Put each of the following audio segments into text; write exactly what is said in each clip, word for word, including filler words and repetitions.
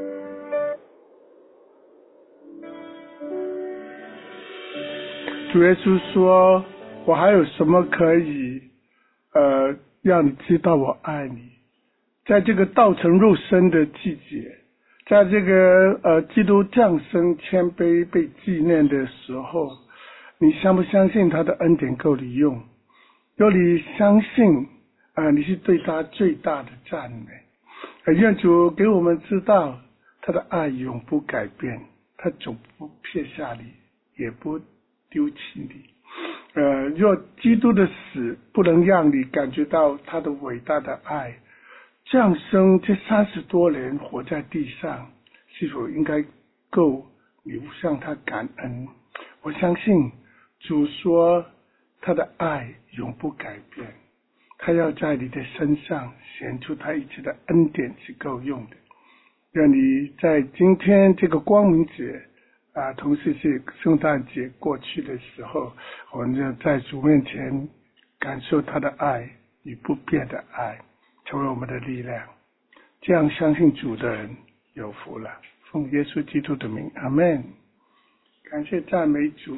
主耶稣说，我还有什么可以呃让你知道我爱你？在这个道成肉身的季节，在这个呃基督降生谦卑被纪念的时候，你相不相信他的恩典够你用？若你相信啊、呃，你是对他最大的赞美。呃愿主给我们知道他的爱永不改变，他总不撇下你，也不丢弃你。呃，若基督的死不能让你感觉到他的伟大的爱，降生这三十多年活在地上，是否应该够你向他感恩？我相信主说他的爱永不改变，他要在你的身上显出他一切的恩典是够用的。愿你在今天这个光明节啊，同时是圣诞节过去的时候，我们就在主面前感受他的爱与不变的爱，成为我们的力量。这样相信主的人有福了。奉耶稣基督的名，阿们。感谢赞美主。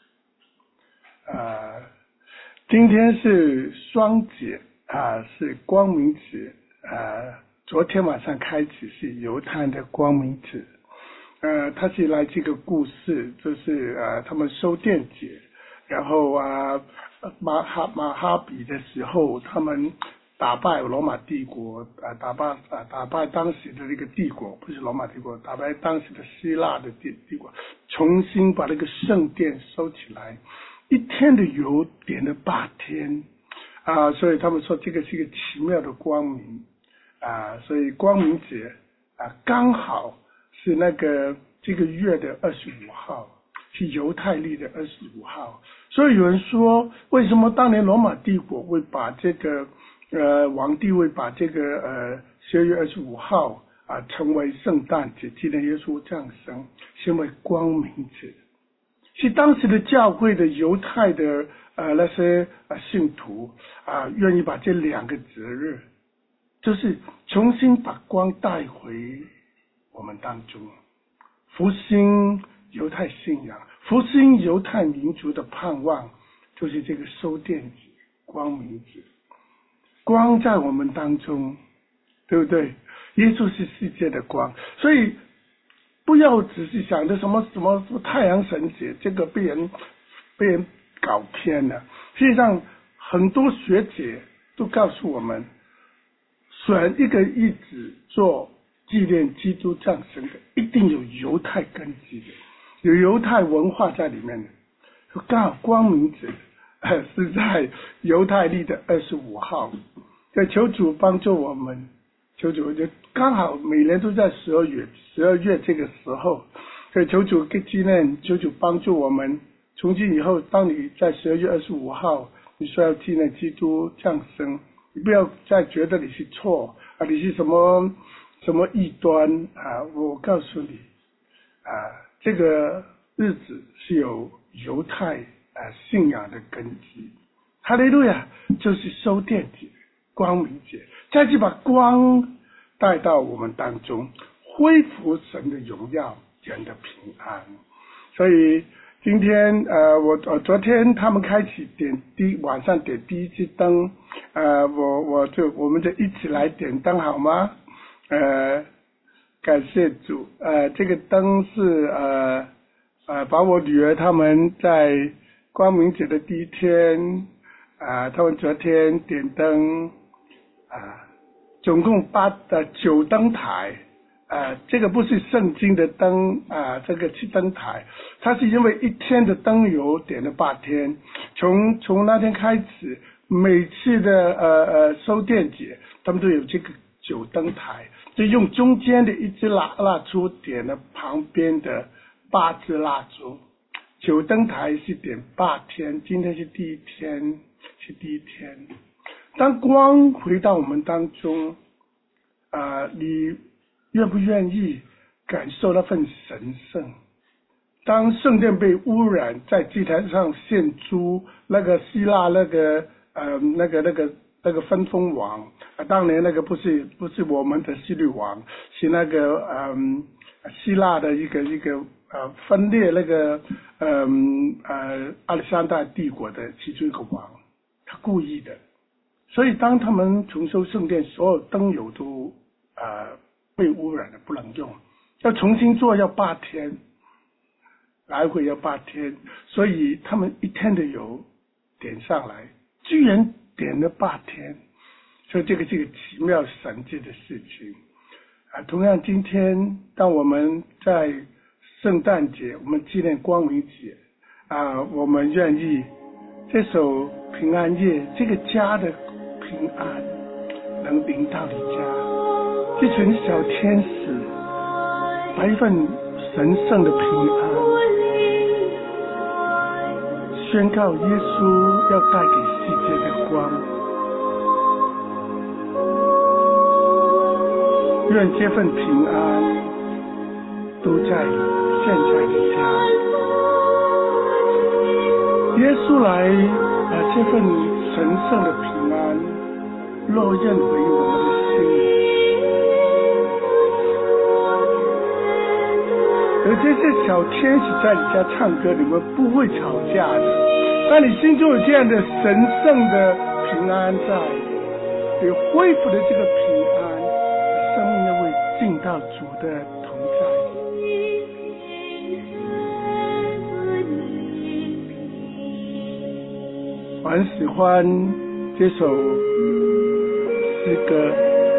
啊，今天是双节啊，是光明节啊。昨天晚上开始是犹太的光明节。呃，它是来这个故事，就是呃，他们收殿节，然后啊，马哈马哈比的时候，他们打败罗马帝国，啊，打败啊，打败当时的那个帝国，不是罗马帝国，打败当时的希腊的帝帝国，重新把那个圣殿收起来，一天的油点了八天，啊，所以他们说这个是一个奇妙的光明，啊，所以光明节啊，刚好是那个这个月的二十五号，是犹太历的二十五号。所以有人说，为什么当年罗马帝国会把这个呃皇帝会把这个呃十二月二十五号啊成为圣诞节，纪念耶稣降生，是因为光明节，是当时的教会的犹太的呃那些呃信徒啊愿意把这两个节日，就是重新把光带回我们当中，复兴犹太信仰，复兴犹太民族的盼望，就是这个收殿节，光明节，光在我们当中，对不对？耶稣是世界的光，所以不要只是想着什么什么什么太阳神节，这个被人被人搞偏了。实际上，很多学者都告诉我们，选一个日子做纪念基督降生的，一定有犹太根基的，有犹太文化在里面的。刚好光明节是在犹太历的二十五号，在求主帮助我们，求主就刚好每年都在十二月，十二月这个时候，所以求主给纪念，求主帮助我们。从今以后，当你在十二月二十五号，你说要纪念基督降生，你不要再觉得你是错啊，你是什么什么异端啊！我告诉你啊，这个日子是有犹太啊信仰的根基。哈利路亚，就是收殿节、光明节，再去把光带到我们当中，恢复神的荣耀，人的平安。所以今天呃，我我昨天他们开始点第晚上点第一支灯，呃，我我就我们就一起来点灯好吗？呃，感谢主，呃，这个灯是呃呃，把我女儿他们在光明节的第一天啊、呃，他们昨天点灯啊、呃，总共八的九灯台。呃，这个不是圣经的灯啊、呃，这个是灯台，它是因为一天的灯油点了八天，从从那天开始，每次的呃呃收电节，他们都有这个九灯台，就用中间的一支蜡蜡烛点了旁边的八支蜡烛，九灯台是点八天，今天是第一天，是第一天。当光回到我们当中，啊、呃，你愿不愿意感受那份神圣？当圣殿被污染，在祭坛上献出那个希腊那个呃那个那个那那个分封王啊，当年那个不是不是我们的希律王，是那个嗯希腊的一个一个呃分裂那个嗯呃亚历山大帝国的其中一个王，他故意的。所以当他们重修圣殿，所有灯油都呃被污染了，不能用，要重新做要八天，来回要八天，所以他们一天的油点上来，居然点了八天，所以这个是个奇妙神迹的事情啊。同样，今天当我们在圣诞节，我们纪念光明节啊，我们愿意这首平安夜，这个家的平安能临到你家，这群小天使把一份神圣的平安宣告耶稣要带给世界的光，愿这份平安都在现在的家。耶稣来把这份神圣的平安落印回我们的心里，而这些小天使在你家唱歌，你们不会吵架的。当你心中有这样的神圣的平安在，你恢复的这个平安，生命就会进到主的同在。我很喜欢这首诗歌，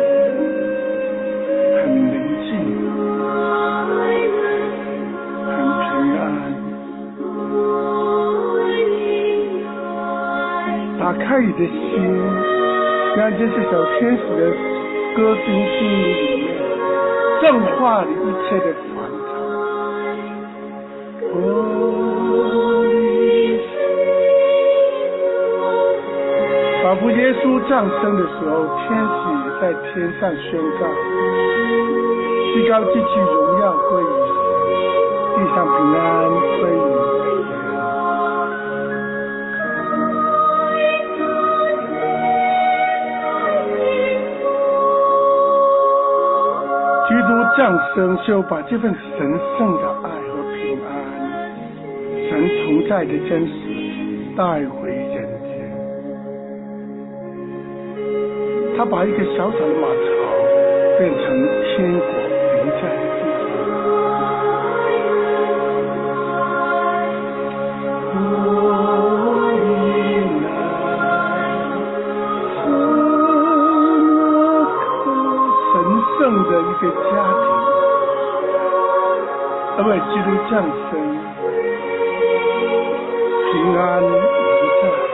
很宁静，很平安。打开你的心，让这些小天使的歌声进入里面，净化你一切的烦躁。仿佛耶稣降生的时候，天使在天上宣告：至高至极荣耀归于神，地上平安归于人。基督降生就把这份神圣的爱和平安，神同在的真实带回人间。他把一个小小的马槽变成天国临在的地神圣的一个家庭，因为基督降生，平安临在。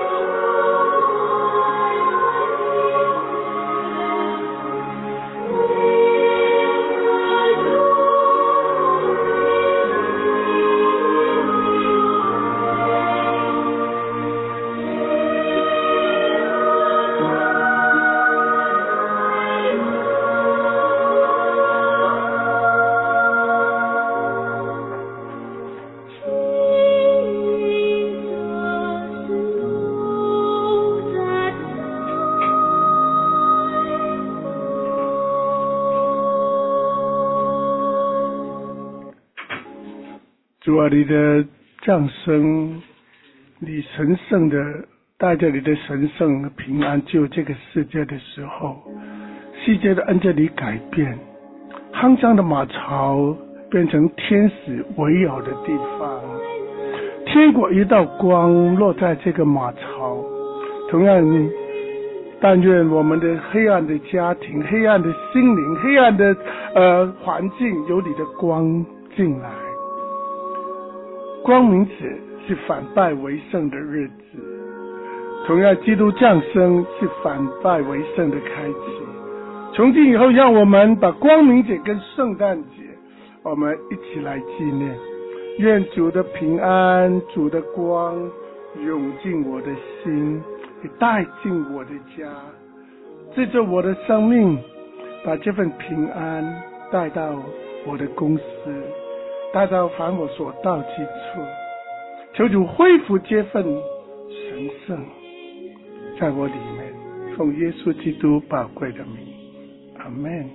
主啊，你的降生，你神圣的带着你的神圣平安救这个世界的时候，世界的按着你改变，肮脏的马槽变成天使围绕的地方，天国一道光落在这个马槽。同样，但愿我们的黑暗的家庭、黑暗的心灵、黑暗的呃环境，有你的光进来。光明节是反败为胜的日子，同样基督降生是反败为胜的开启。从今以后，让我们把光明节跟圣诞节我们一起来纪念。愿主的平安、主的光涌进我的心，也带进我的家，借着我的生命把这份平安带到我的公司，带到凡我所到之处。求主恢复这份神圣在我里面， 奉耶稣基督宝贵的名，阿们。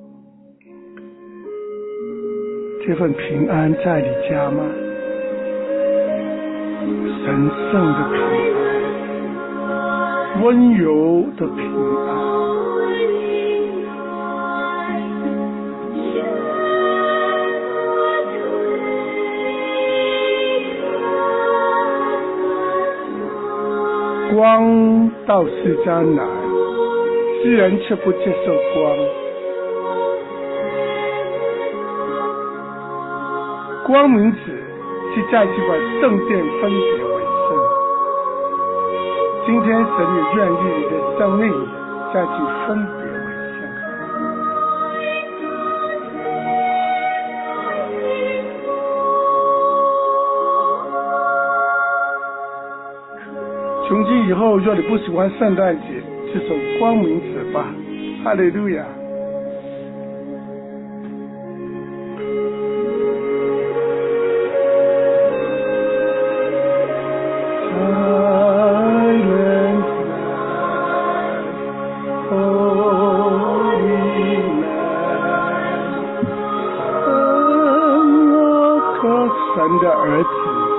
这份平安在你家吗？神圣的平安，温柔的平安。光到世间来，世人却不接受光。光明子是再次把圣殿分别为圣。今天神也愿意你的生命再次分别为圣。从今以后，若你不喜欢圣诞节，就守光明节吧。哈利路亚。神的儿子，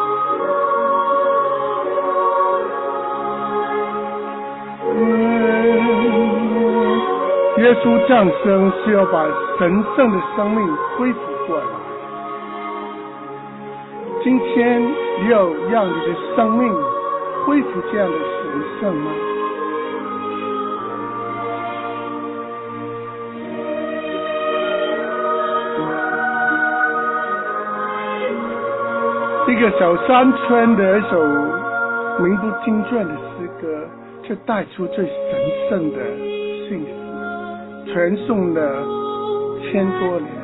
耶稣降生是要把神圣的生命恢复过来。今天你有让你的生命恢复这样的神圣吗？一个小山村的一首名不经传的诗歌，却带出最神圣的信息，传颂了千多年。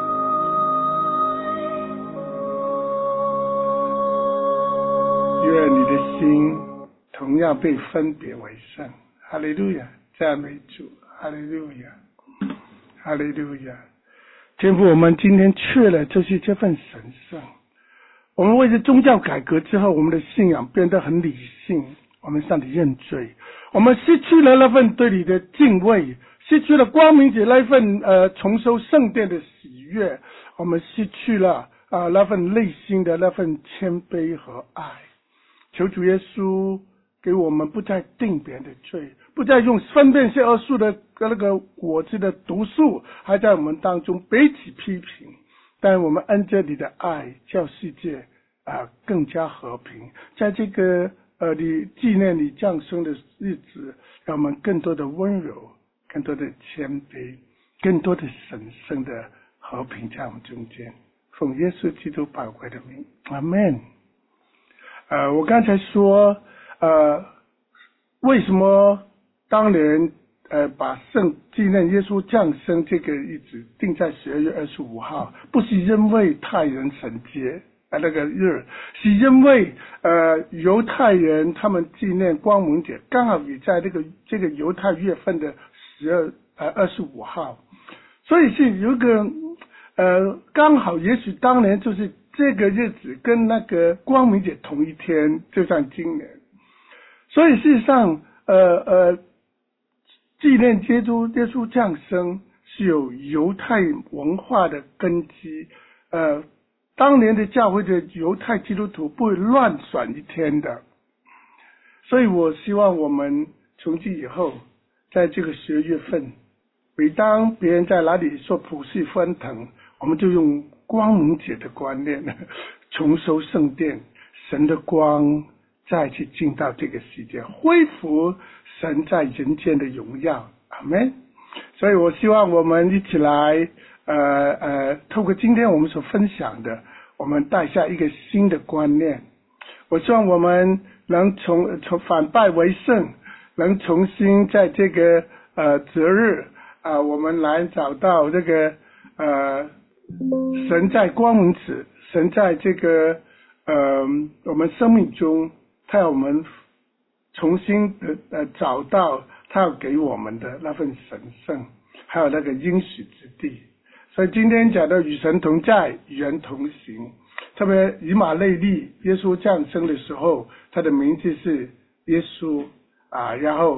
愿你的心同样被分别为圣。哈利路亚，赞美主，哈利路亚，哈利路亚。天父，我们今天缺了就是这份神圣。我们为了宗教改革之后，我们的信仰变得很理性，我们向你认罪，我们失去了那份对你的敬畏，失去了光明节那份呃重修圣殿的喜悦，我们失去了啊、呃、那份内心的那份谦卑和爱。求主耶稣给我们不再定别人的罪，不再用分辨是恶树的那个果子的毒素还在我们当中彼此批评，但我们按着你的爱叫世界啊、呃、更加和平。在这个呃你纪念你降生的日子，让我们更多的温柔，更多的谦卑，更多的神圣的和平在我们中间。奉耶稣基督宝贵的名，阿们。呃，我刚才说，呃，为什么当年呃把圣纪念耶稣降生这个日子定在十二月二十五号？不是因为太阳神节啊那个日，是因为呃犹太人他们纪念光明节，刚好也在这个这个犹太月份的十二呃二十五号，所以是有一个呃刚好，也许当年就是这个日子跟那个光明节同一天，就像今年。所以事实上，呃呃，纪念耶稣耶稣降生是有犹太文化的根基。呃，当年的教会的犹太基督徒不会乱选一天的。所以我希望我们从今以后，在这个十二月份，每当别人在哪里说普世欢腾，我们就用光明节的观念，重修圣殿，神的光再去进到这个世界，恢复神在人间的荣耀。阿们。所以我希望我们一起来呃呃透过今天我们所分享的，我们带下一个新的观念。我希望我们能从从反败为胜，能重新在这个呃择日啊、呃，我们来找到这个呃神在光明子，神在这个呃我们生命中，他要我们重新的呃找到他要给我们的那份神圣，还有那个应许之地。所以今天讲到与神同在，与人同行，特别以马内利耶稣降生的时候，他的名字是耶稣啊，然后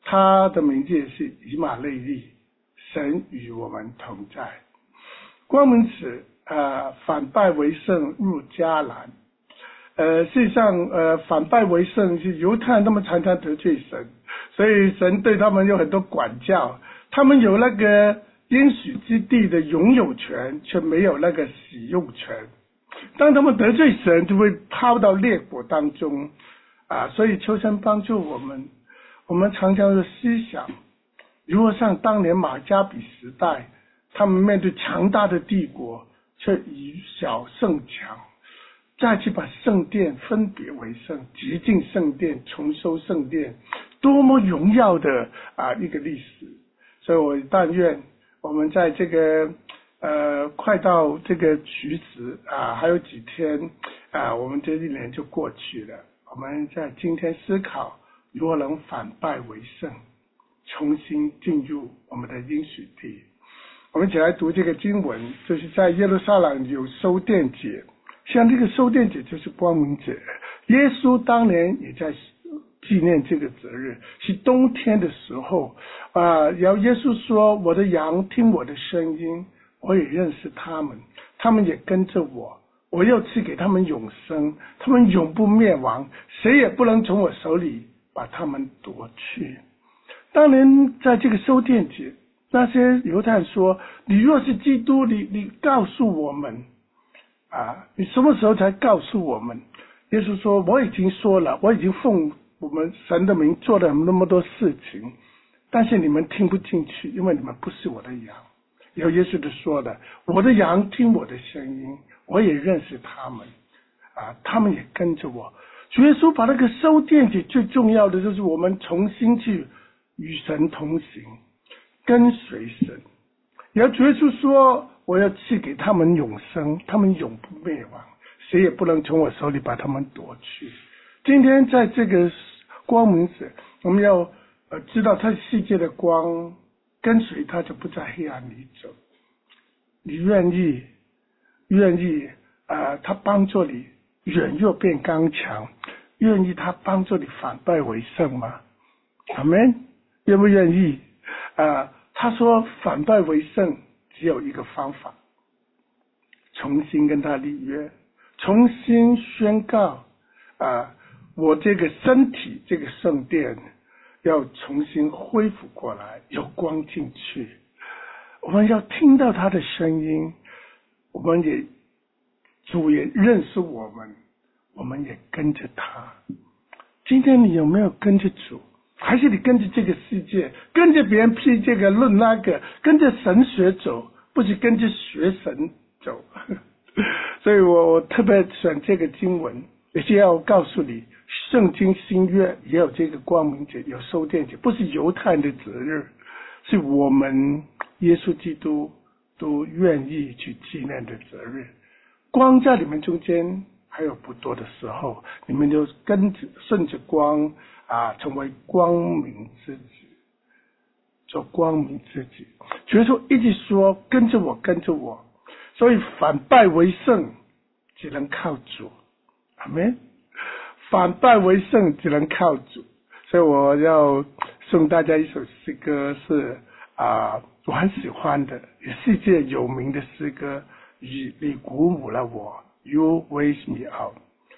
他的名字也是以马内利，神与我们同在。光明子呃反败为胜入迦南。呃，事实上，呃，反败为胜是犹太人他们常常得罪神，所以神对他们有很多管教，他们有那个应许之地的拥有权，却没有那个使用权。当他们得罪神，就会抛到列国当中啊。所以求神帮助我们，我们常常的思想，如果像当年马加比时代，他们面对强大的帝国，却以小胜强。再去把圣殿分别为圣，洁净圣殿，重修圣殿，多么荣耀的啊一个历史！所以我但愿我们在这个呃快到这个取子啊还有几天啊，我们这一年就过去了。我们在今天思考如何能反败为胜，重新进入我们的应许地。我们一起来读这个经文，就是在耶路撒冷有收殿节。像这个收殿节就是光明节，耶稣当年也在纪念这个节日，是冬天的时候啊。然后耶稣说：“我的羊听我的声音，我也认识他们，他们也跟着我，我又赐给他们永生，他们永不灭亡，谁也不能从我手里把他们夺去。”当年在这个收殿节，那些犹太人说：“你若是基督，你你告诉我们。”啊，你什么时候才告诉我们？耶稣说：“我已经说了，我已经奉我们神的名做了那么多事情，但是你们听不进去，因为你们不是我的羊。”然后耶稣就说了：“我的羊听我的声音，我也认识他们，啊，他们也跟着我。”主耶稣把那个收殿节最重要的就是我们重新去与神同行，跟随神。然后主耶稣说：“我要赐给他们永生，他们永不灭亡，谁也不能从我手里把他们夺去。”今天在这个光明节，我们要呃知道他是世界的光，跟随他就不在黑暗里走。你愿意愿意啊、呃，他帮助你软弱变刚强，愿意他帮助你反败为胜吗？阿们，愿不愿意啊？呃他说反败为胜只有一个方法，重新跟他立约，重新宣告啊，我这个身体这个圣殿要重新恢复过来，有光进去。我们要听到他的声音，我们也主也认识我们，我们也跟着他。今天你有没有跟着主？还是你跟着这个世界，跟着别人批这个论那个，跟着神学走，不是跟着学神走。所以我我特别选这个经文，也是要告诉你，圣经新约也有这个光明节，有收殿节，不是犹太人的节日，是我们耶稣基督都愿意去纪念的节日。光在你们中间还有不多的时候，你们就跟着顺着光啊，成为光明之子，做光明之子。主耶稣一直说跟着我，跟着我，所以反败为胜只能靠主。阿们。反败为胜只能靠主。所以我要送大家一首诗歌，是啊，我很喜欢的，世界有名的诗歌，你你鼓舞了我。You raise me up,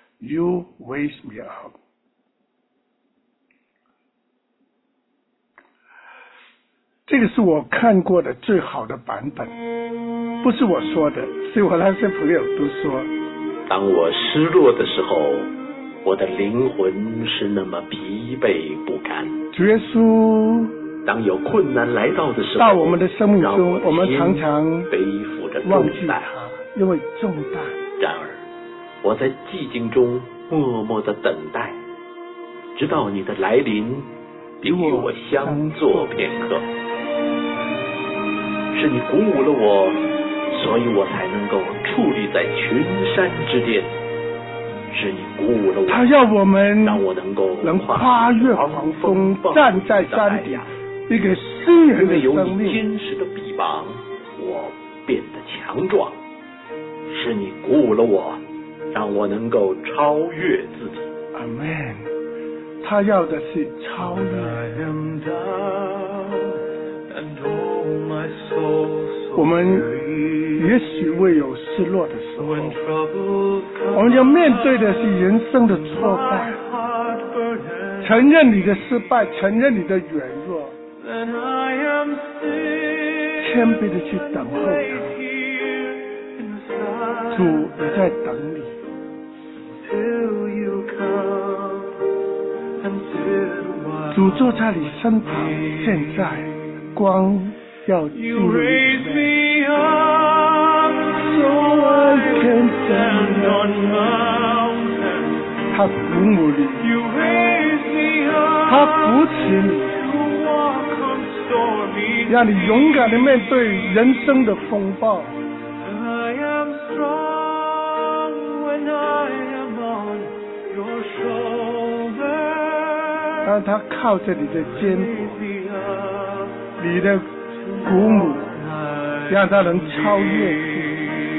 you raise me up。这个是我看过的最好的版本，不是我说的，是我那些朋友都说。 当我失落的时候，我的灵魂是那么疲惫不堪。 主耶稣， 当有困难来到的时候， 到我们的生命中，我们常常背负着忘记重担， 他，因为重担。 然而，我在寂静中默默的等待，直到你的来临，并与我相坐片刻。是你鼓舞了我，所以我才能够矗立在群山之巅。是你鼓舞了我， 他要我们让我能够能跨越狂风，站在山顶，一个诗人的有生命。 你坚实的臂膀，我变得强壮。是你鼓舞了我，让我能够超越自己。 阿们。 他要的是超越。我们也许会有失落的时候，我们要面对的是人生的挫败，承认你的失败，承认你的软弱，谦卑的去等候他。主也在等你。主坐在你身旁，现在光要进入你。他鼓舞你，他扶持你，让你勇敢的面对人生的风暴。让他靠着你的肩膀，你的鼓舞，让他能超越你。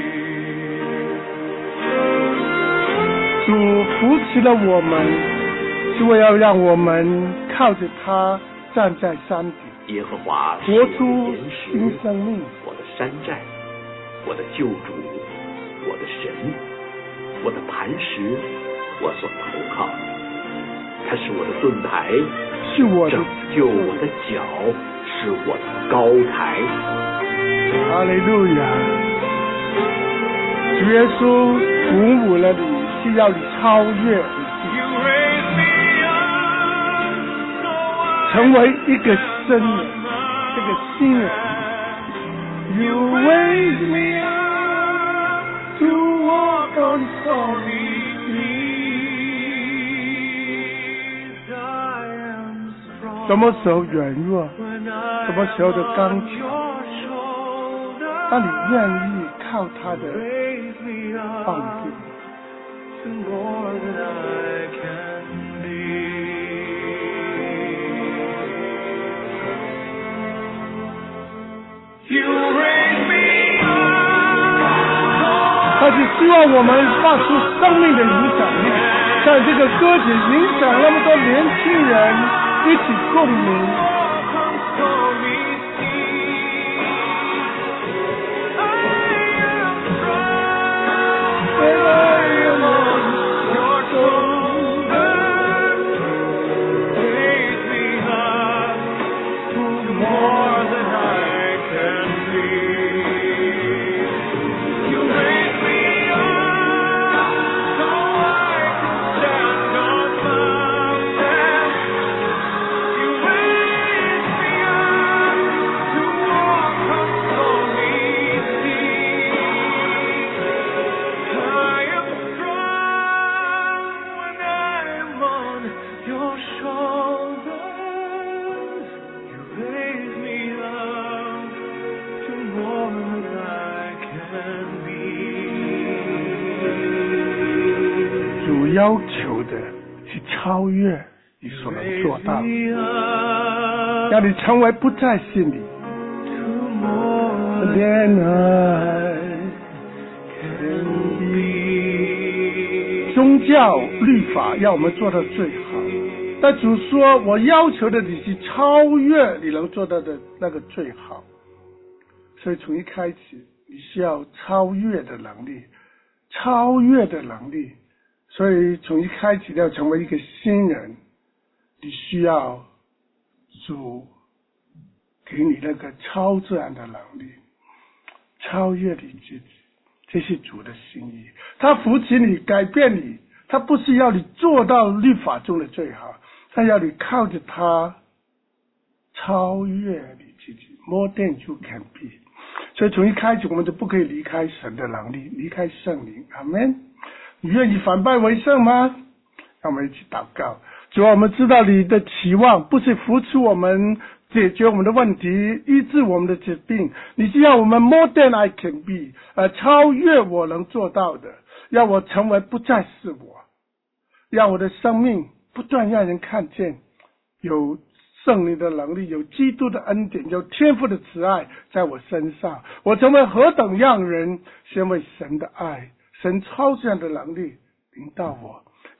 主扶持了我们，是为了让我们靠着他站在山顶， 耶和华活出新生命。 我的山寨，我的救主，我的神，我的磐石，我所投靠。他是我的盾牌， 是我的拯救我的脚，是我的高台。 哈利路亚！主耶稣鼓舞了你，是要你超越你自己，成为一个新人，这个新人。You raise me up to walk on stormy seas。什么时候软弱，什么时候的刚强，当你愿意靠他的帮助，他是希望我们发出生命的影响力，像这个歌曲影响那么多年轻人一起共鸣。要求的是超越你所能做到的，让你成为不在心里。宗教律法要我们做到最好，但主说我要求的你是超越你能做到的那个最好。所以从一开始你需要超越的能力，超越的能力。所以从一开始要成为一个新人，你需要主给你那个超自然的能力，超越你自己，这是主的心意。他扶持你，改变你，他不是要你做到律法中的最好，他要你靠着他超越你自己 ，more than you can be。所以从一开始我们就不可以离开神的能力，离开圣灵。阿们。你愿意反败为胜吗？让我们一起祷告。主啊，我们知道你的期望不是扶持我们解决我们的问题，医治我们的疾病，你是要我们 more than I can be， 呃，超越我能做到的，让我成为不再是我，让我的生命不断让人看见有圣灵的能力，有基督的恩典，有天父的慈爱在我身上，我成为何等样人，先为神的爱，神超自然的能力领导我，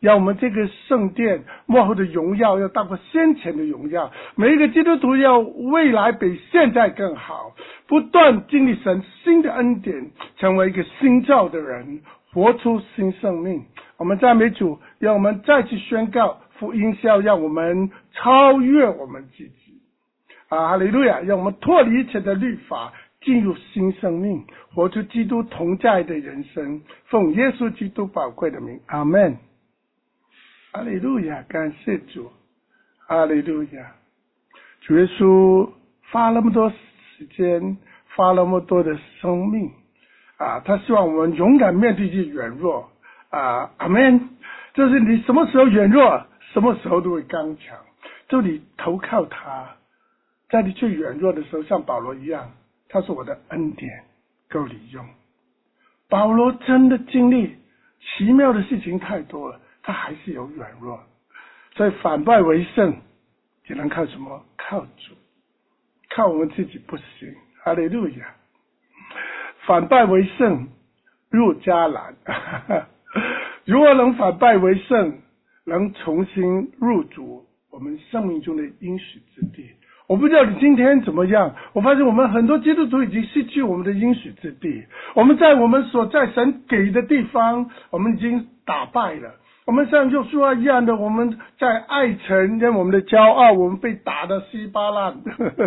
让我们这个圣殿幕后的荣耀要大过先前的荣耀，每一个基督徒要未来比现在更好，不断经历神新的恩典，成为一个新造的人，活出新生命。我们赞美主，让我们再次宣告福音是要让我们超越我们自己啊，哈利路亚！让我们脱离一切的律法，进入新生命，活出基督同在的人生。奉耶稣基督宝贵的名，阿们。哈利路亚！感谢主，哈利路亚！主耶稣花那么多时间，花那么多的生命啊，他希望我们勇敢面对这软弱啊，阿们。就是你什么时候软弱，什么时候都会刚强，就你投靠他，在你最软弱的时候，像保罗一样，他说我的恩典够你用。保罗真的经历奇妙的事情太多了，他还是有软弱，所以反败为胜只能靠什么？靠主，靠我们自己不行。哈利路亚！反败为胜入迦南如何能反败为胜，能重新入主我们生命中的应许之地？我不知道你今天怎么样，我发现我们很多基督徒已经失去我们的应许之地。我们在我们所在神给的地方，我们已经打败了。我们像约书亚一样的，我们在爱城，因我们的骄傲，我们被打得稀巴烂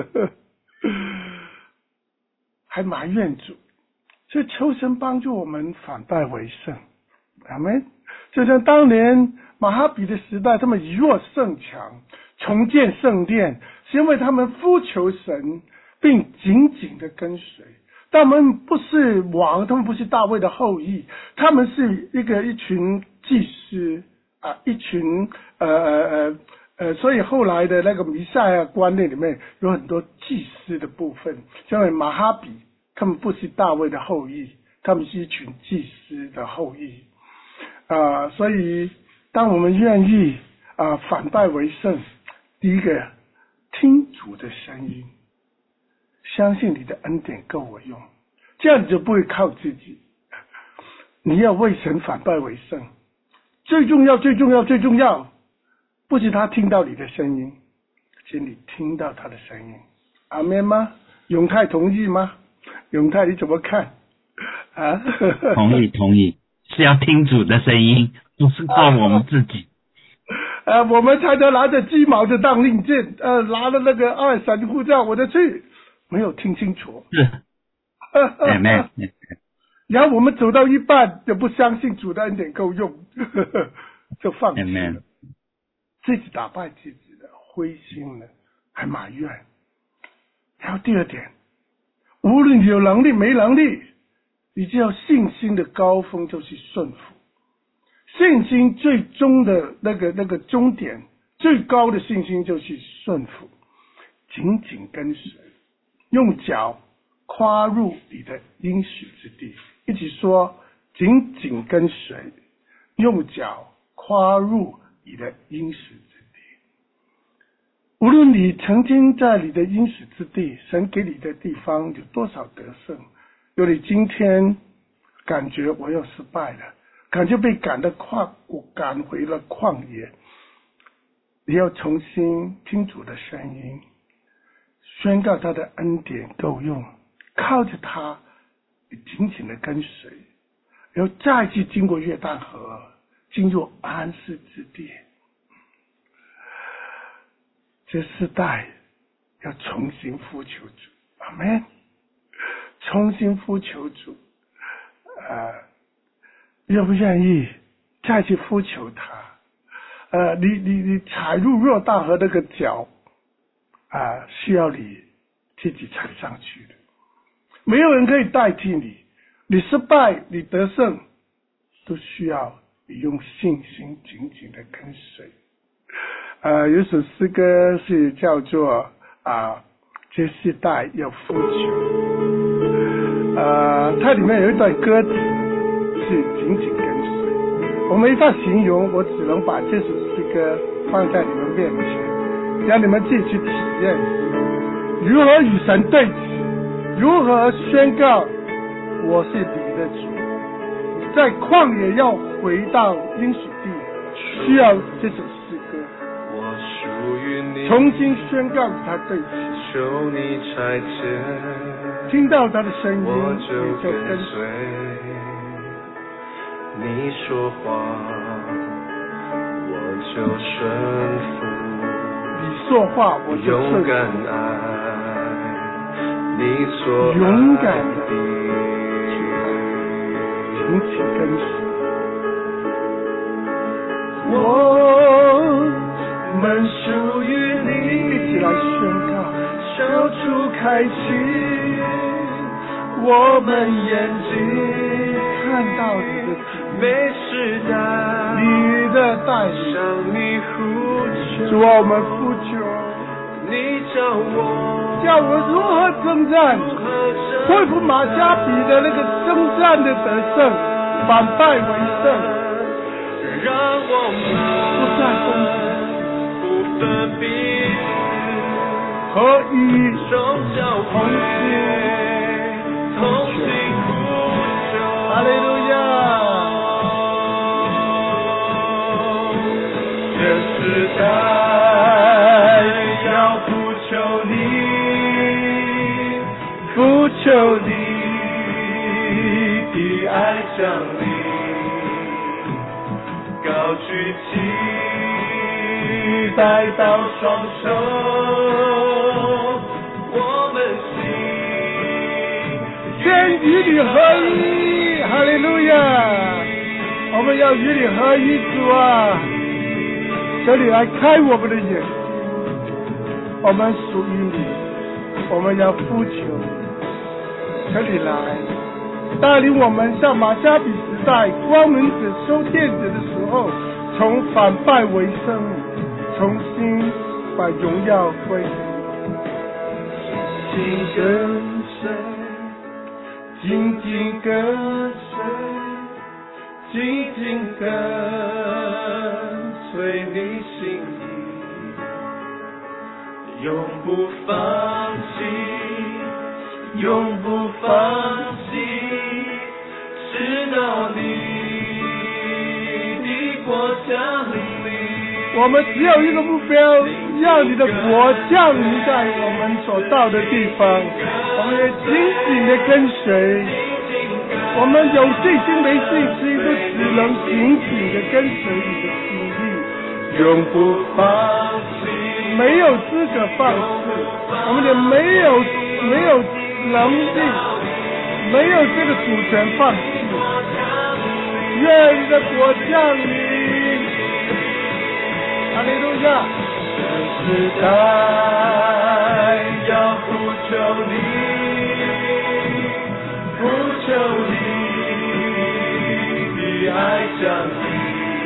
还埋怨主。所以求神帮助我们反败为胜，阿们。就像当年马哈比的时代，他们以弱胜强，重建圣殿，是因为他们呼求神，并紧紧的跟随。他们不是王，他们不是大卫的后裔，他们是一个一群祭司啊，一群呃呃呃，所以后来的那个弥赛亚观念里面有很多祭司的部分，因为马哈比他们不是大卫的后裔，他们是一群祭司的后裔啊，所以当我们愿意啊反败为胜，第一个听主的声音，相信你的恩典够我用，这样你就不会靠自己，你要为神反败为胜。最重要最重要最重要不是他听到你的声音，是你听到他的声音。阿们吗？永泰同意吗？永泰你怎么看啊？ 同意同意，是要听主的声音，不是靠我们自己。 呃，我们才能拿着鸡毛的当令箭，呃，拿了那个二神护照我就去，没有听清楚。 是，阿们。 然后我们走到一半就不相信主的恩典够用，就放弃了，自己打败自己的，灰心了，还埋怨。然后第二点，无论你有能力没能力，你只要信心的高峰就是顺服。信心最终的那个那个终点，最高的信心就是顺服，紧紧跟随，用脚跨入你的应许之地。一起说，紧紧跟随，用脚跨入你的应许之地。无论你曾经在你的应许之地，神给你的地方有多少得胜，有你今天感觉我又失败了，感觉被赶的旷，我赶回了旷野，你要重新听主的声音，宣告他的恩典够用，靠着他紧紧的跟随，然后再次经过约旦河，进入安息之地。这世代要重新呼求主，阿们，重新呼求主，呃，愿不愿意再去呼求他？呃，你你你踩入约旦河那个脚啊、呃，需要你自己踩上去的。没有人可以代替你，你失败你得胜都需要你用信心紧紧的跟随。呃，有首诗歌是叫做啊，这世代要呼求，呃，它里面有一段歌词是紧紧跟随，我没法形容，我只能把这首诗歌放在你们面前，让你们自己去体验如何与神对齐，如何宣告我是你的主，在旷野要回到应许地， 需要这首诗歌，重新宣告他对齐， 求你差遣， 听到他的声音， 我你就就跟跟随。你说话，我就顺服。 你说话，我就顺服。 勇敢爱，你所爱勇敢的的， 挺起跟随。 我们属于你， 一起来宣告， 手触开启我们眼睛， 看到你的旨意， 每时代你的带领， 向你呼求。 主啊，我们呼求， 你叫我叫我如何征战， 如何征恢复马加比的那个征战的得胜，反败为胜， 让我不们再分不分彼此，合一， 手交同会心， 同心呼求。 哈利路亚！ 这时代要呼求你，呼求你的爱降临，高举起带到双手，我们心愿与你合一，哈利路亚！我们要与你合一，主啊，求你来开我们的眼睛，我们属于你，我们要呼求你，求你来带领我们像马加比时代光明者收电子的时候，从反败为胜，重新把荣耀归给紧跟随，紧紧跟随，紧紧跟随你心意，永不放弃，永不放弃，直到你的国降临。 我们只有一个目标，让你的国降临在我们所到的地方，我们也紧紧的跟随，我们有信心没信心都只能紧紧的跟随你的心意， 永不放弃， 没有资格放弃，我们也没有没有能力，没有这个主权放弃。愿你的国降临。哈利路亚！ 时代要呼求你，呼求你的爱降临，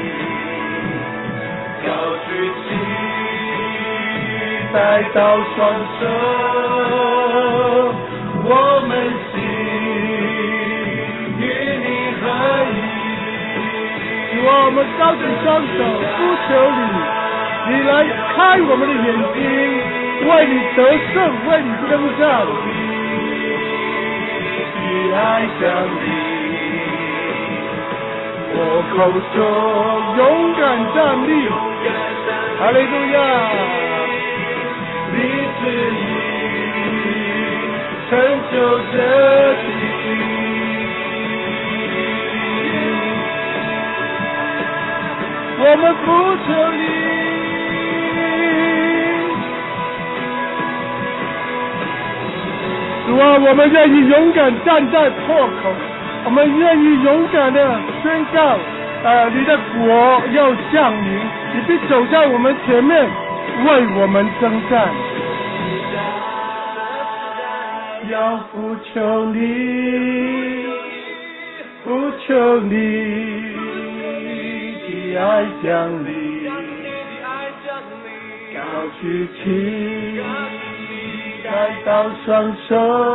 高举起带到双手，我们心与你合一。 主啊，我们高举双手呼求你。你来开我们的眼睛，为你得胜，为你征战。 的爱降临， 我口中勇敢站立，哈利路亚！ 你旨意成就这地， 我们呼求你。主啊，我们愿意勇敢站在破口，我们愿意勇敢的宣告，呃，你的国要降临，你必走在我们前面，为我们征战。 要呼求你，呼求你的爱降临，高举起带到双手，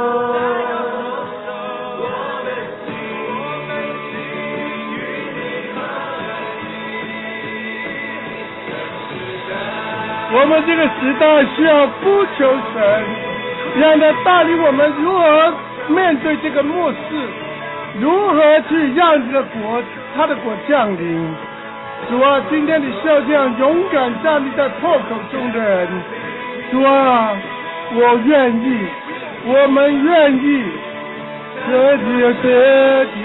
我们这个时代需要呼求神，让他带领我们如何面对这个末世，如何去让这个国他的国降临。 主啊，今天你需要这样勇敢站立在破口中的人。主啊，我愿意，我们愿意舍己而舍己，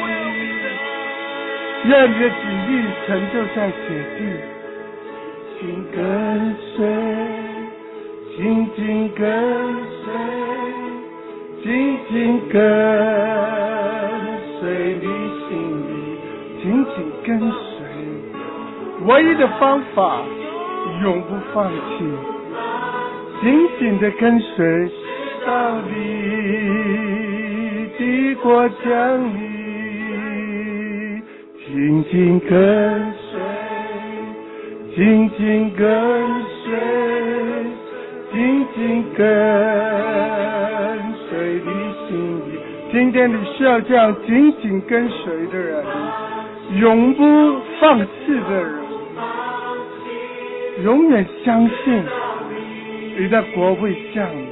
愿你的旨意成就在此地，紧跟随，紧紧跟随，紧紧跟随你心里，紧紧跟随。唯一的方法，永不放弃，紧紧的跟随到你的国降临，紧紧跟随，紧紧跟随，紧紧跟随你心里。今天你需要这样紧紧跟随的人，永不放弃的人，永远相信你的国会降临。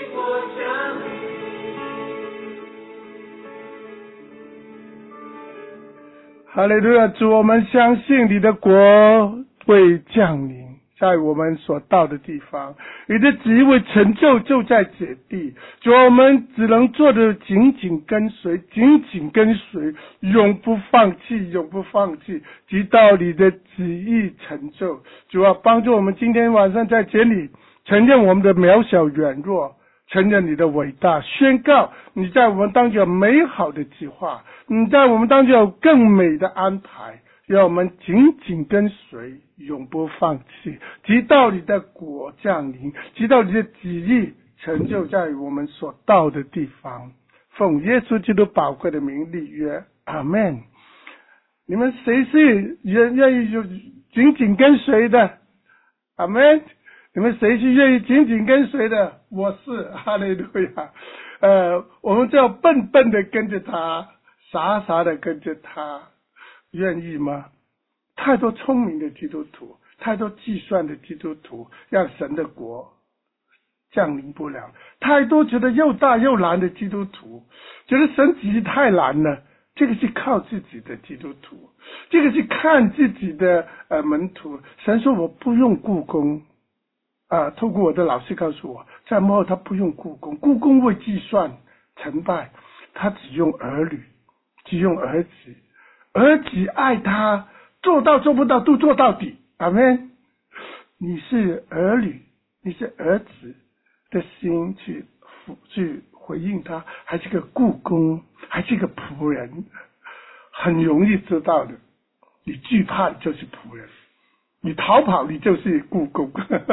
哈利路亚，主，我们相信你的国会降临在我们所到的地方，你的旨意会成就就在这地。主，我们只能做的紧紧跟随，紧紧跟随，永不放弃，永不放弃，直到你的旨意成就。主啊，帮助我们今天晚上在这里承认我们的渺小软弱，承认你的伟大，宣告你在我们当中有美好的计划，你在我们当中有更美的安排，让我们紧紧跟随，永不放弃，直到你的国降临，直到你的旨意成就在我们所到的地方。奉耶稣基督宝贵的名立约，阿们。你们谁是愿愿意就紧紧跟随的？阿们。你们谁是愿意紧紧跟随的？我是，哈利路亚。呃，我们就要笨笨的跟着他，傻傻的跟着他，愿意吗？太多聪明的基督徒，太多计算的基督徒，让神的国降临不了。太多觉得又大又难的基督徒，觉得神旨意太难了。这个是靠自己的基督徒，这个是看自己的呃门徒。神说我不用雇工。啊，透过我的老师告诉我，在幕后他不用雇工，雇工会计算成败，他只用儿女，只用儿子，儿子爱他，做到做不到都做到底。阿们。你是儿女，你是儿子的心去去回应他，还是个雇工，还是个仆人，很容易知道的。你惧怕你就是仆人，你逃跑你就是雇工。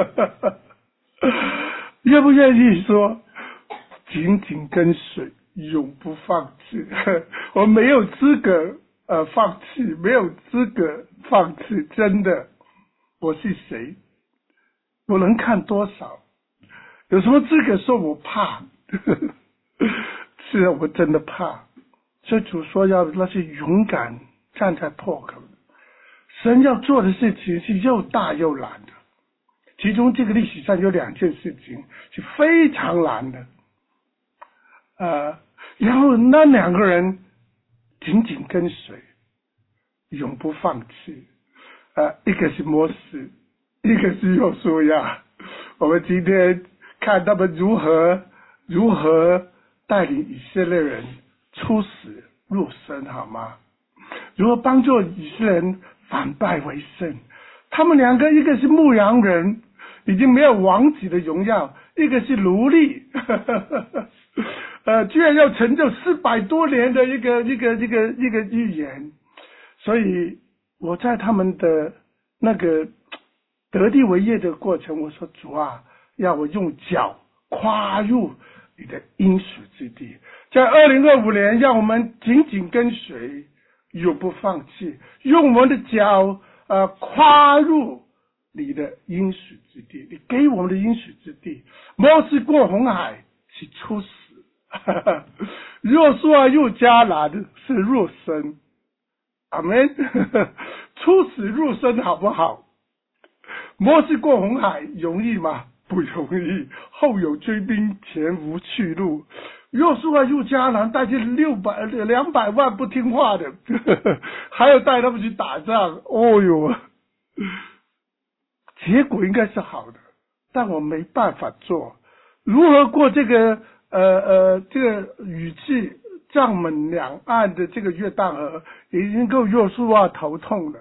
愿不愿意说紧紧跟随，永不放弃？我没有资格呃放弃，没有资格放弃，真的。我是谁？我能看多少？有什么资格说我怕？是啊，我真的怕。所以主说要那些勇敢站在破口。神要做的事情是又大又难的，其中这个历史上有两件事情是非常难的，呃，然后那两个人紧紧跟随，永不放弃，呃，一个是摩西，一个是约书亚。我们今天看他们如何如何带领以色列人出死入生，好吗？如何帮助以色列人反败为胜？他们两个，一个是牧羊人，已经没有王子的荣耀；一个是奴隶，呃，居然要成就四百多年的一个一个一个一个预言。所以我在他们的那个得地为业的过程，我说主啊，要我用脚跨入你的应许之地。在二零二五年，让我们紧紧跟随，永不放弃，用我们的脚呃跨入你的应许之地，你给我们的应许之地。摩西过红海是出死，约书亚入迦南是入生。阿们。出死入生好不好？摩西过红海容易吗？不容易，后有追兵，前无去路。 约书亚又迦南带去六百两百万不听话的，还要带他们去打仗。哦哟，结果应该是好的，但我没办法做。如何过这个呃呃这个雨季藏门两岸的这个约旦河，已经够约书亚头痛了。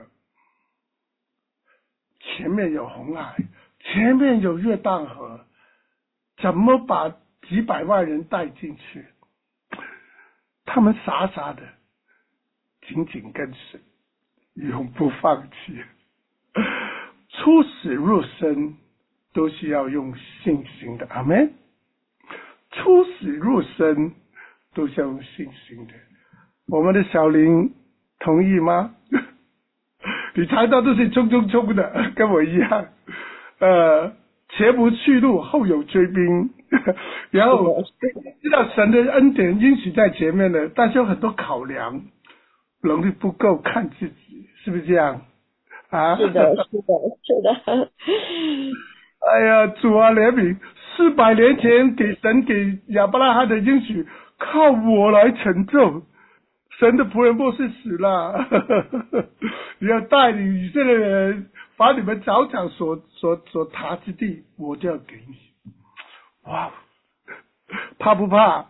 前面有红海，前面有约旦河，怎么把几百万人带进去？他们傻傻的紧紧跟随，永不放弃。出死入生都是要用信心的，阿们。出死入生都是要用信心的。我们的小林同意吗？你猜到都是冲冲冲的，跟我一样。呃，前不去路，后有追兵。然后知道神的恩典应许在前面的，但是有很多考量，能力不够，看自己，是不是这样？啊， 是的，是的，是的。 哎呀，主啊，怜悯！四百年前给神给亚伯拉罕的应许，靠我来成就。神的仆人莫是死了，你要带领以色列人，把你们早场所所所踏之地，我就要给你。哇，怕不怕？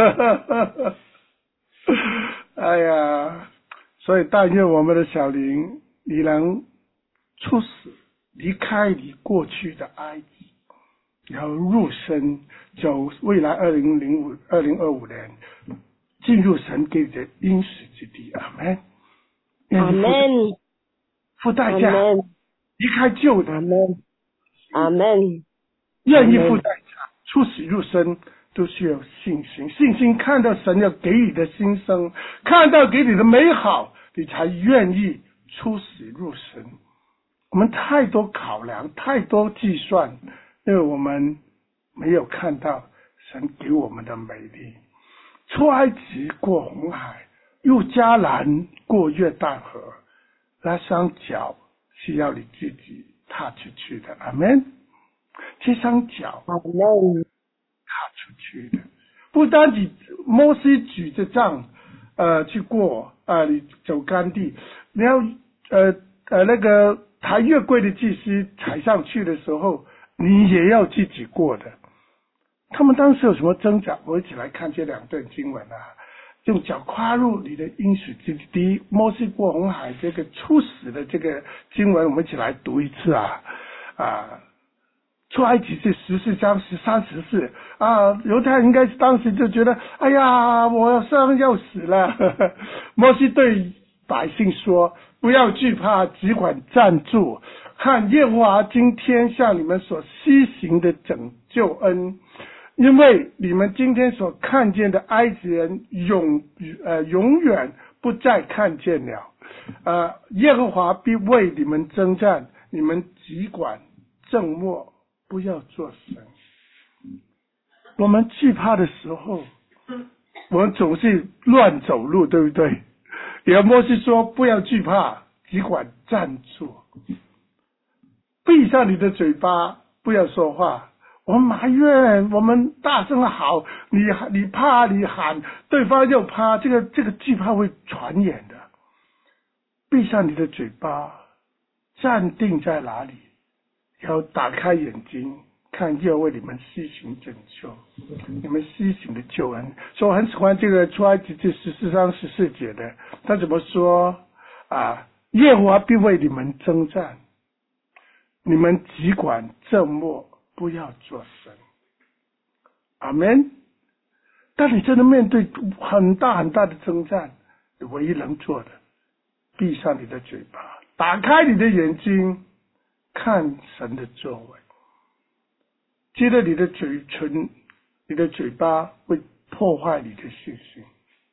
哎呀，所以但愿我们的小林，你能出死，离开你过去的埃及，然后入生，走未来二零零五、二零二五年。进入神给你的应许之地，阿们， 阿们， 付代价，离开旧的， 阿们，阿们， 愿意付代价，出死入生都需要信心，信心看到神要给你的新生，看到给你的美好，你才愿意出死入生。我们太多考量，太多计算，因为我们没有看到神给我们的美丽。出埃及过红海，入迦南过约旦河，那双脚是要你自己踏出去的，阿们。这双脚踏出去的，不单只摩西举着杖呃去过呃你走干地，你要呃呃那个抬月柜的祭司踩上去的时候，你也要自己过的。他们当时有什么挣扎？我一起来看这两段经文啊。用脚跨入你的应许之地，摩西过红海这个初始的这个经文，我们一起来读一次啊啊！出埃及是十四章十三十四啊，犹太人应该是当时就觉得，哎呀，我生要死了。呵呵摩西对百姓说：“不要惧怕，只管站住，看耶和华今天向你们所施行的拯救恩。”因为你们今天所看见的埃及人永呃永远不再看见了，呃耶和华必为你们征战，你们只管静默，不要作声。我们惧怕的时候，我们总是乱走路，对不对？也摩西说不要惧怕，只管站住，闭上你的嘴巴，不要说话。我们埋怨，我们大声的吼，你你怕你喊，对方又怕，这个这个惧怕会传染的。闭上你的嘴巴，站定在哪里，然后打开眼睛，看耶和华为你们施行拯救，你们施行的救恩。所以我很喜欢这个出埃及记十四章十四节的，他怎么说啊？耶和华必为你们征战，你们只管静默，不要作声。阿们。当你真的面对很大很大的征战，你唯一能做的，闭上你的嘴巴，打开你的眼睛，看神的作为。接着你的嘴唇，你的嘴巴会破坏你的信心。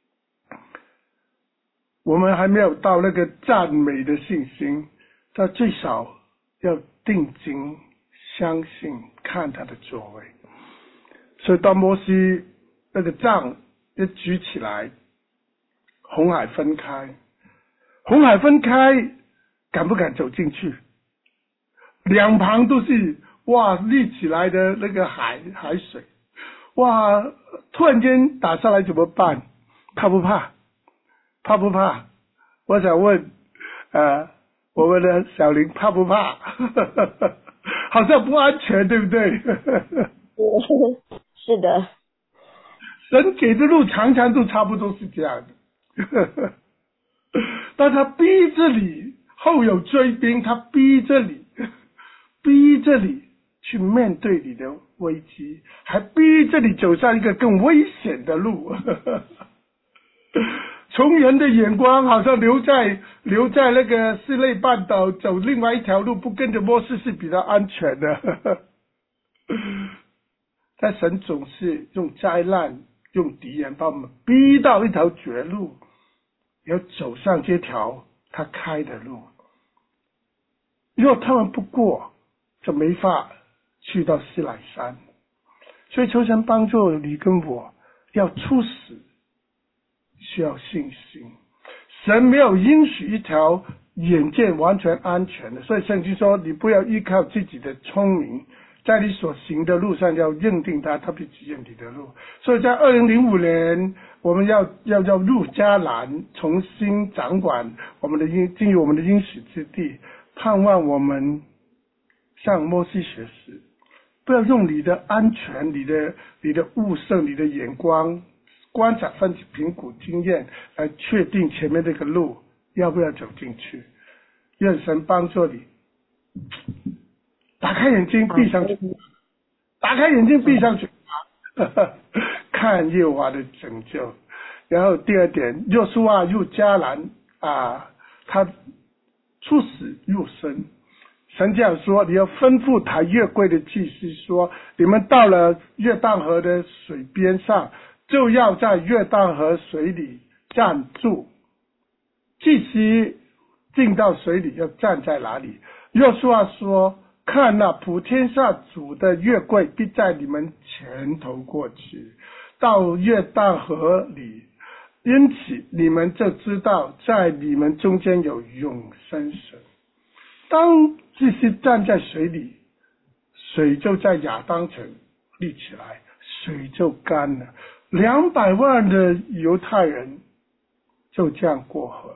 我们还没有到那个赞美的信心，但最少要定睛相信，看他的作为。所以当摩西那个杖一举起来，红海分开，红海分开，敢不敢走进去？两旁都是哇立起来的那个海海水， 哇，突然间打下来怎么办？怕不怕？怕不怕？我想问，呃，我们的小林怕不怕？好像不安全，对不对？ 是的。 神给的路常常都差不多是这样的。但他逼着你，后有追兵，他逼着你，逼着你去面对你的危机，还逼着你走上一个更危险的路。从人的眼光好像留在留在那个示内半岛走另外一条路，不跟着摩西是比较安全的。但神总是用灾难用敌人把我们逼到一条绝路，要走上这条他开的路。若他们不过，就没法去到西乃山。所以求神帮助你跟我，要出死需要信心。神没有应许一条眼见完全安全的，所以圣经说你不要依靠自己的聪明，在你所行的路上要认定他，他必指引你的路。所以在二零零五年，我们要要要入迦南，重新掌管我们的应进入我们的应许之地，盼望我们向摩西学习，不要用你的安全、你的你的悟性、你的眼光、观察、分析、评估、经验来确定前面这个路要不要走进去。愿神帮助你，打开眼睛，闭上去，打开眼睛，闭上去，看耶和华的拯救。然后第二点，约书亚入迦南啊，他出死入生。神这样说，你要吩咐抬约柜的祭司说，你们到了约旦河的水边上，就要在约旦河水里站住。祭司进到水里要站在哪里？约书亚说，看那普天下主的约柜必在你们前头过去，到约旦河里，因此你们就知道在你们中间有永生神。当祭司站在水里，水就在亚当城立起来，水就干了，两百万的犹太人就这样过河。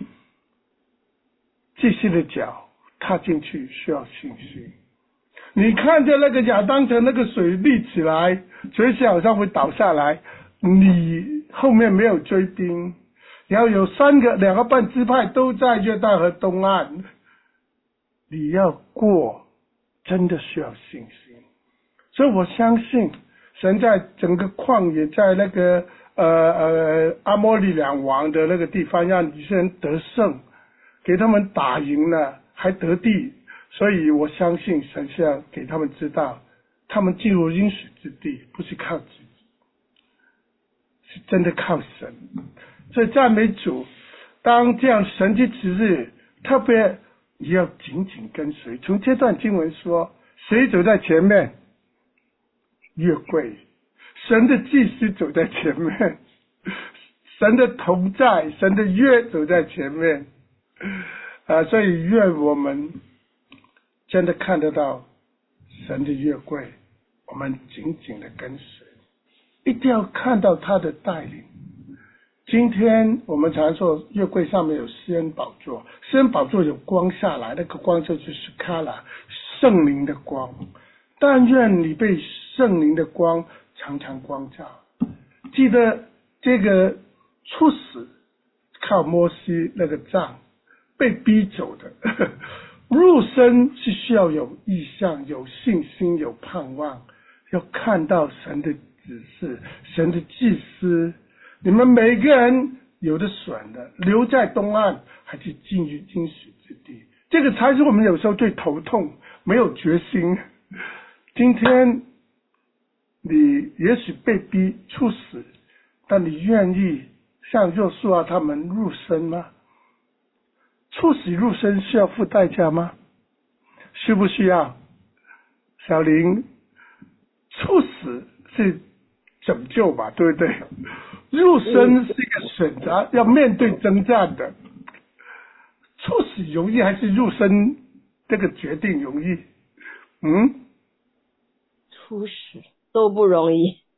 祭司的脚踏进去需要信心。你看着那个亚当城那个水立起来，随时好像会倒下来，你后面没有追兵，然后有三个两个半支派都在约旦河东岸，你要过真的需要信心。所以我相信神在整个旷野，在那个呃呃阿摩利两王的那个地方，让以色列人得胜，给他们打赢了，还得地。所以我相信神是要给他们知道，他们进入应许之地不是靠自己，是真的靠神。所以赞美主，当这样神迹之日，特别你要紧紧跟随。从这段经文说，谁走在前面？约柜，神的祭司走在前面，神的同在，神的约走在前面啊！所以愿我们真的看得到神的约柜，我们紧紧的跟随，一定要看到他的带领。今天我们常说约柜上面有施恩宝座，施恩宝座有光下来，那个光就是卡拉，圣灵的光。但愿你被圣灵的光常常光照。记得这个出死靠摩西那个杖被逼走的，入生是需要有意向、有信心、有盼望，要看到神的指示、神的祭司。你们每个人有的选的，留在东岸还是进入应许之地，这个才是我们有时候最头痛，没有决心。今天你也许被逼出死，但你愿意像约书亚他们入生吗？出死入生需要付代价吗？需不需要？小林，出死是拯救吧，对不对？入生是一个选择，要面对征战的。出死容易还是入生这个决定容易？嗯， 出死都不容易。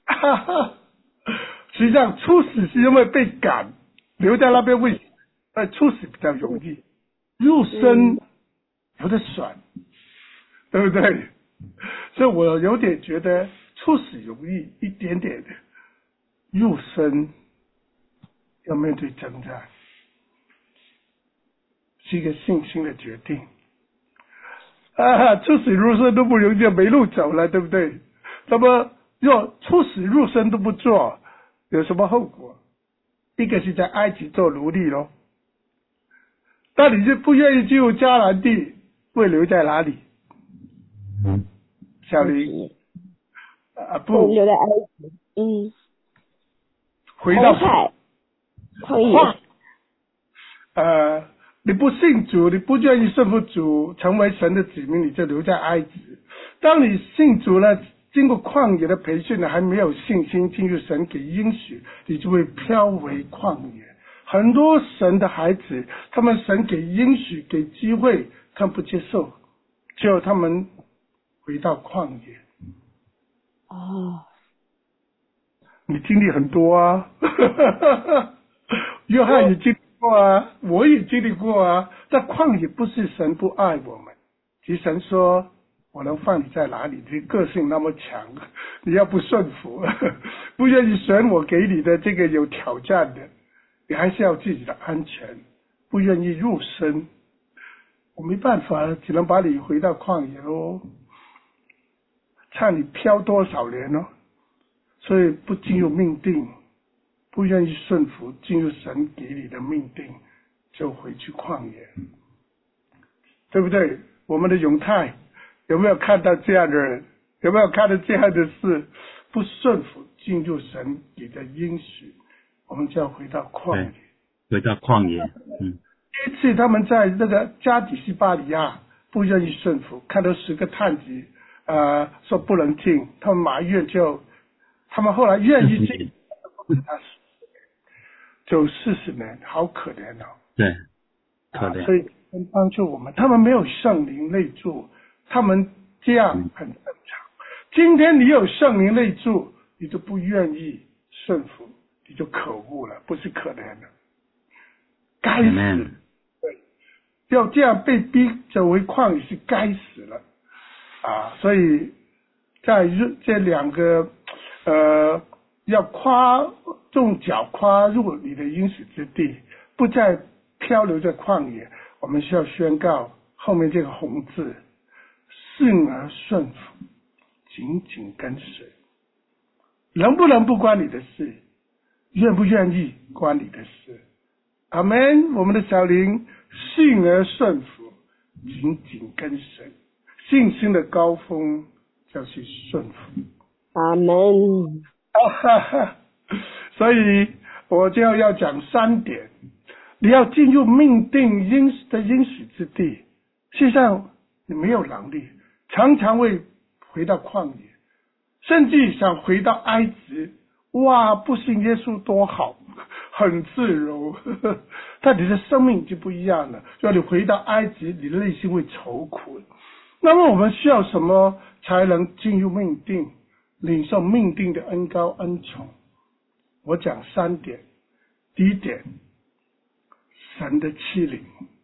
实际上初死是因为被赶，留在那边为呃初死比较容易，入生有点爽，对不对？所以我有点觉得初死容易一点点的，入生要面对征战，是一个信心的决定。啊，出死入生都不容易，没路走了，对不对？那么若出死入生都不做，有什么后果？一个是在埃及做奴隶咯，那你就不愿意进入迦南地，会留在哪里？小林啊，不留在埃及，嗯， 回到海旷野， 呃，你不信主，你不愿意顺服主，成为神的子民，你就留在埃及。当你信主了，经过旷野的培训了，还没有信心进入神给应许，你就会飘为旷野。很多神的孩子，他们神给应许给机会，他们不接受，最后他们回到旷野。 哦， 你经历很多啊，约翰也经历过啊，我也经历过啊。在旷野不是神不爱我们，其实神说我能放你在哪里？你个性那么强，你要不顺服，不愿意选我给你的这个有挑战的，你还是要自己的安全，不愿意入生，我没办法，只能把你回到旷野咯，看你飘多少年咯。所以不进入命定，不愿意顺服进入神给你的命定，就回去旷野，对不对？我们的永泰有没有看到这样的人？有没有看到这样的事？不顺服进入神给的应许，我们就要回到旷野。 回到旷野。嗯。 第一次他们在那个加底西巴利亚不愿意顺服，看到十个探子呃说不能进，他们埋怨就。他们后来愿意进，走四十年，好可怜哦。 对，可怜。 啊、所以帮助我们，他们没有圣灵内住，他们这样很正常。今天你有圣灵内住，你就不愿意顺服，你就可恶了，不是可怜了，该死。对，要这样被逼走为旷野是该死了啊！所以在这两个。呃，要跨用脚跨入你的应许之地，不再漂流在旷野。我们需要宣告后面这个红字：信而顺服，紧紧跟随。能不能不关你的事？愿不愿意关你的事？阿们。我们的小灵信而顺服，紧紧跟随。信心的高峰就是顺服。 阿门。 所以我就要讲三点，你要进入命定应的应许之地，事实上你没有能力，常常会回到旷野，甚至想回到埃及。哇，不信耶稣多好，很自由，但你的生命就不一样了。要你回到埃及，你的内心会愁苦。那么我们需要什么才能进入命定，领受命定的恩膏恩宠？我讲三点。第一点，神的欺凌，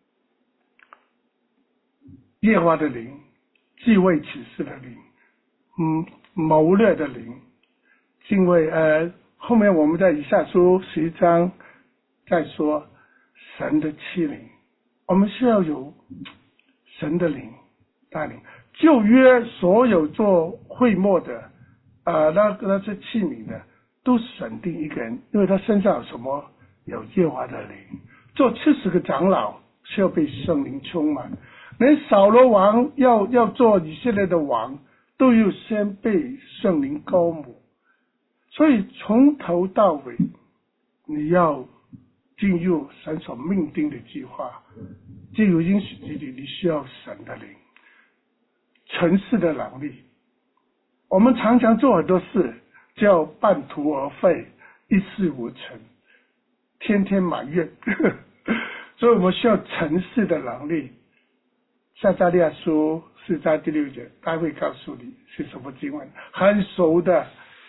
耶和华的灵，智慧启示的灵，嗯，谋略的灵，敬畏呃，后面我们在以赛书十一章再说神的欺凌，我们需要有神的灵带领。旧约所有做会幕的呃那那些器皿的都审定一个人，因为他身上有什么？有耶和华的灵。做七十个长老是要被圣灵充满，连扫罗王要要做以色列的王，都要先被圣灵膏抹。所以从头到尾，你要进入神所命定的计划，进入应许之地，你需要神的灵，成事的能力。我们常常做很多事，叫半途而废，一事无成，天天埋怨，所以我们需要成事的能力。撒迦利亚书四章第六节，大卫告诉你是什么经文，很熟的。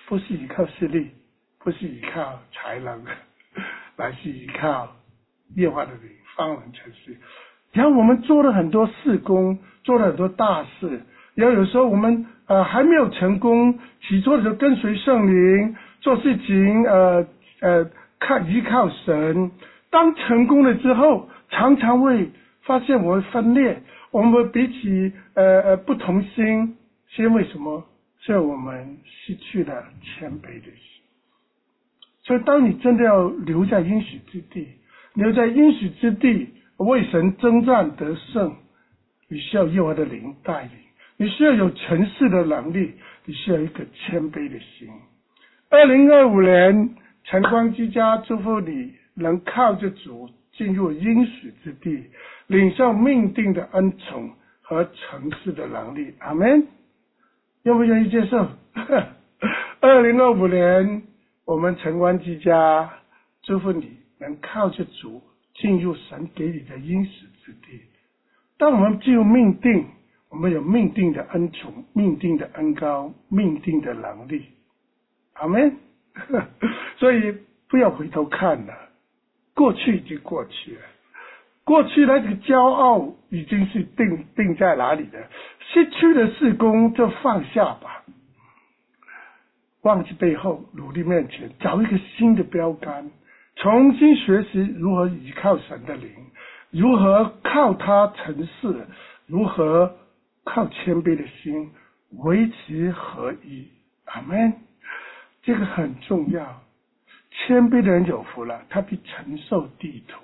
不是依靠势力，不是依靠才能，乃是依靠耶和华的灵方能成事。然后我们做了很多事工，做了很多大事，然后有时候我们呃还没有成功，起初的时候跟随圣灵做事情，呃呃看依靠神。当成功了之后，常常会发现我们分裂，我们彼此呃呃不同心，是因为什么？是因为我们失去了谦卑的心。所以当你真的要留在应许之地，留在应许之地为神征战得胜，你需要耶和华的灵带领，你需要有成事的能力，你需要一个谦卑的心。二零二五年晨光之家祝福你能靠着主进入应许之地，领受命定的恩宠和成事的能力。阿们，愿不愿意接受？二零二五年我们晨光之家祝福你能靠着主进入神给你的应许之地。当我们进入命定，我们有命定的恩宠、命定的恩膏、命定的能力。阿们。所以不要回头看了，过去已经过去了，过去的这个骄傲已经是定定在哪里的，失去的事工就放下吧，忘记背后，努力面前，找一个新的标杆，重新学习如何依靠神的灵，如何靠他成事，如何靠谦卑的心维持合一。阿们，这个很重要。谦卑的人有福了，他必承受地土。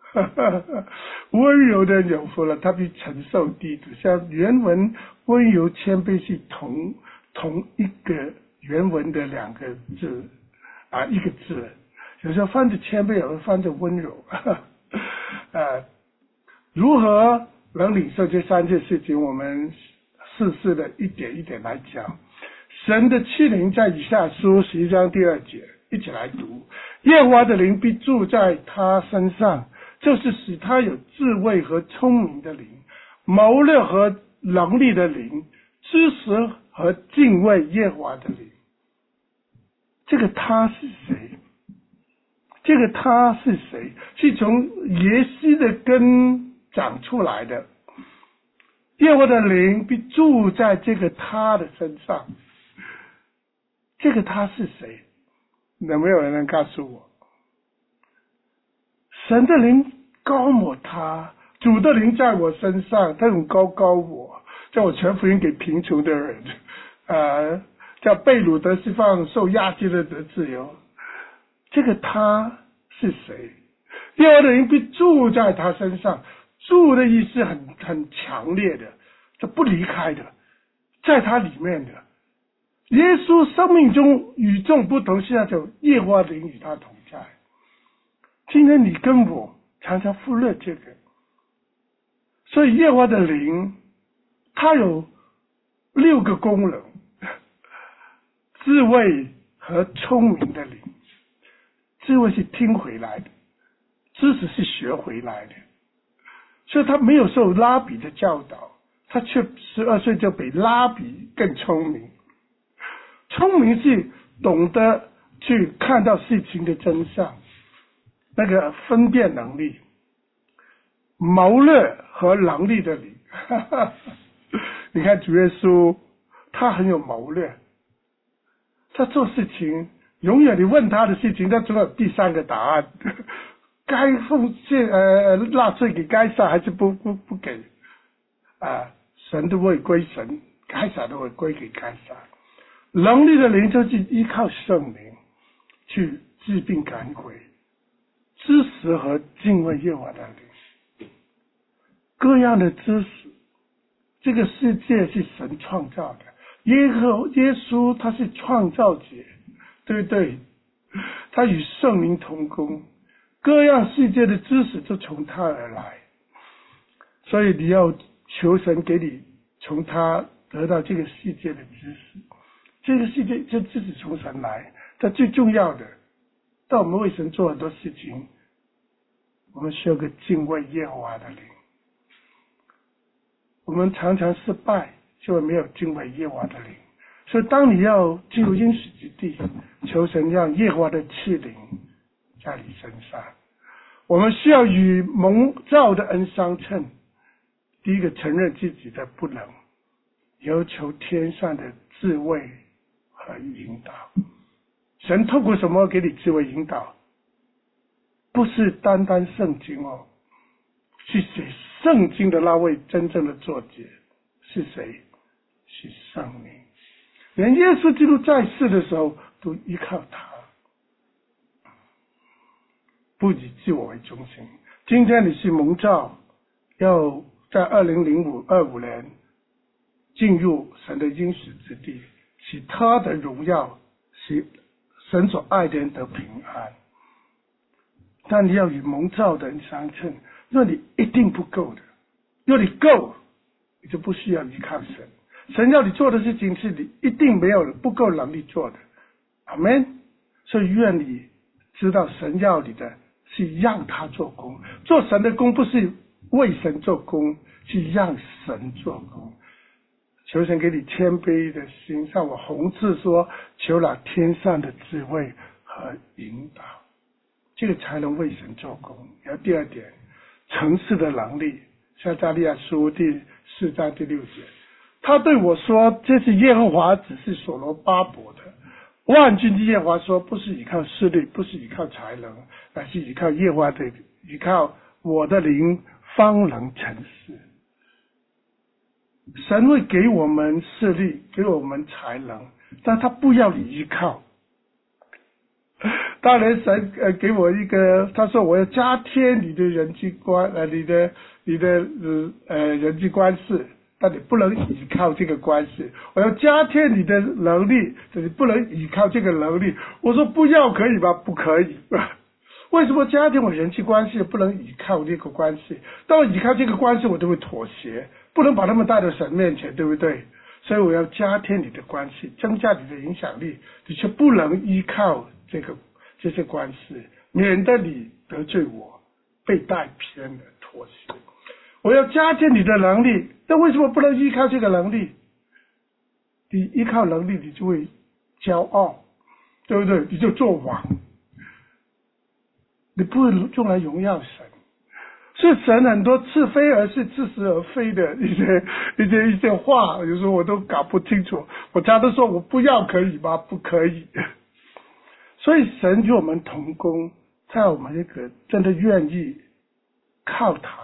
温柔的人有福了，他必承受地土。像原文温柔谦卑是同同一个原文的两个字啊，一个字，有时候翻着谦卑，有时候翻着温柔。呃，如何能领受这三件事情？我们试试的一点一点来讲。神的器灵在以下书十一章第二节，一起来读。耶和华的灵必住在他身上，就是使他有智慧和聪明的灵，谋略和能力的灵，知识和敬畏耶和华的灵。这个他是谁？这个他是谁？是从耶西的根长出来的。耶和华的灵必住在这个他的身上。这个他是谁？有没有人能告诉我？神的灵高抹他，主的灵在我身上，他很高高我，叫我传福音给贫穷的人，呃，叫被掳得释放，受压制的得自由。这个他是谁？耶和华的灵必住在他身上，住的意思很很强烈的，这不离开的，在他里面的。耶稣生命中与众不同，是那种耶和华灵与他同在。今天你跟我常常忽略这个，所以耶和华的灵它有六个功能：智慧和聪明的灵。智慧是听回来的，知识是学回来的，所以他没有受拉比的教导，他却十二岁就比拉比更聪明。聪明是懂得去看到事情的真相，那个分辨能力，谋略和能力的灵。你看主耶稣，他很有谋略，他做事情永远你问他的事情，他总有第三个答案。该奉献呃纳税给该撒还是不不不给啊？神都会归神，该撒都会归给该撒。能力的灵就是依靠圣灵去治病赶鬼，知识和敬畏耶和华的灵，各样的知识。这个世界是神创造的，耶和耶稣他是创造者，对不对？他与圣灵同工，各样世界的知识都从他而来，所以你要求神给你从他得到这个世界的知识。这个世界这知识从神来，但最重要的，当我们为神做很多事情，我们需要个敬畏耶和华的灵。我们常常失败，就没有敬畏耶和华的灵。 所以当你要进入应许之地，求神让耶和华的赐灵在你身上。我们需要与蒙召的恩相称。第一个，承认自己的不能，要求天上的智慧和引导。神透过什么给你智慧引导？不是单单圣经哦，是写圣经的那位真正的作者是谁？是圣灵。连耶稣基督在世的时候都依靠他，不以自我为中心。今天你是蒙召，要在二零零五二五年进入神的应许之地，使他的荣耀，使神所爱的人得平安。但你要与蒙召的人相称，若你一定不够的，若你够，你就不需要依靠神。神要你做的事情是你一定没有不够能力做的，阿们。所以愿你知道神要你的是让他做工，做神的工不是为神做工，是让神做工。求神给你谦卑的心，像我红字说，求了天上的智慧和引导，这个才能为神做工。然后第二点，诚实的能力，撒迦利亚书第四章第六节，他对我说，这是耶和华只是所罗巴伯的。万军之耶和华说，不是依靠势力，不是依靠才能，乃是依靠耶和华的，依靠我的灵，方能成事。神会给我们势力，给我们才能，但他不要你依靠。当然神呃给我一个，他说我要加添你的人际关呃你的你的呃人际关系，但你不能依靠这个关系。我要加添你的能力，但你不能依靠这个能力。我说不要可以吗？不可以。为什么加添我人际关系不能依靠这个关系？当我依靠这个关系，我都会妥协，不能把他们带到神面前，对不对？所以我要加添你的关系，增加你的影响力，你却不能依靠这个这些关系，免得你得罪我，被带偏了，妥协。我要加添你的能力，那为什么不能依靠这个能力？你依靠能力，你就会骄傲，对不对？你就做王，你不会用来荣耀神。所以神很多似非而是似是而非的一些一些一些话，有时候我都搞不清楚。我常都说我不要可以吗？不可以。所以神与我们同工，在我们这个真的愿意靠他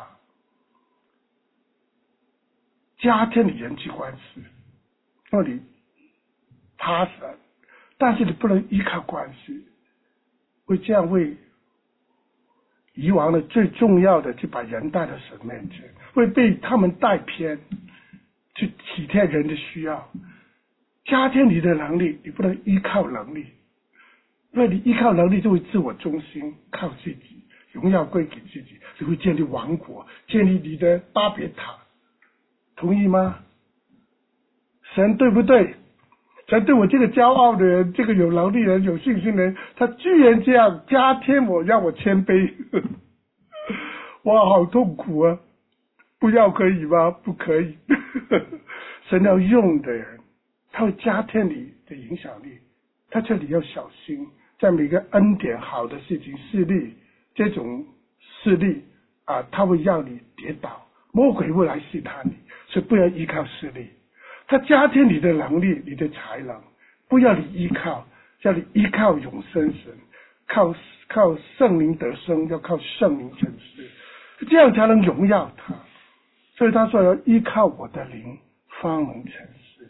加添你人际关系，让你他神，但是你不能依靠关系，会这样为以往的最重要的就把人带到神面前，会被他们带偏，去体贴人的需要。加添你的能力，你不能依靠能力，因为你依靠能力就会自我中心，靠自己，荣耀归给自己，你会建立王国，建立你的巴别塔，同意吗？神对不对？神对我这个骄傲的人，这个有能力人，有信心的人，他居然这样加添我，让我谦卑。哇，好痛苦啊！不要可以吗？不可以。神要用的人，他会加添你的影响力，他这里要小心，在每个恩典好的事情势力，这种势力啊，他会让你跌倒，魔鬼会来试探你，所以不要依靠势力。他加添你的能力，你的才能，不要你依靠，叫你依靠永生神，靠靠圣灵得生，要靠圣灵成事，这样才能荣耀他。所以他说要依靠我的灵，方能成事，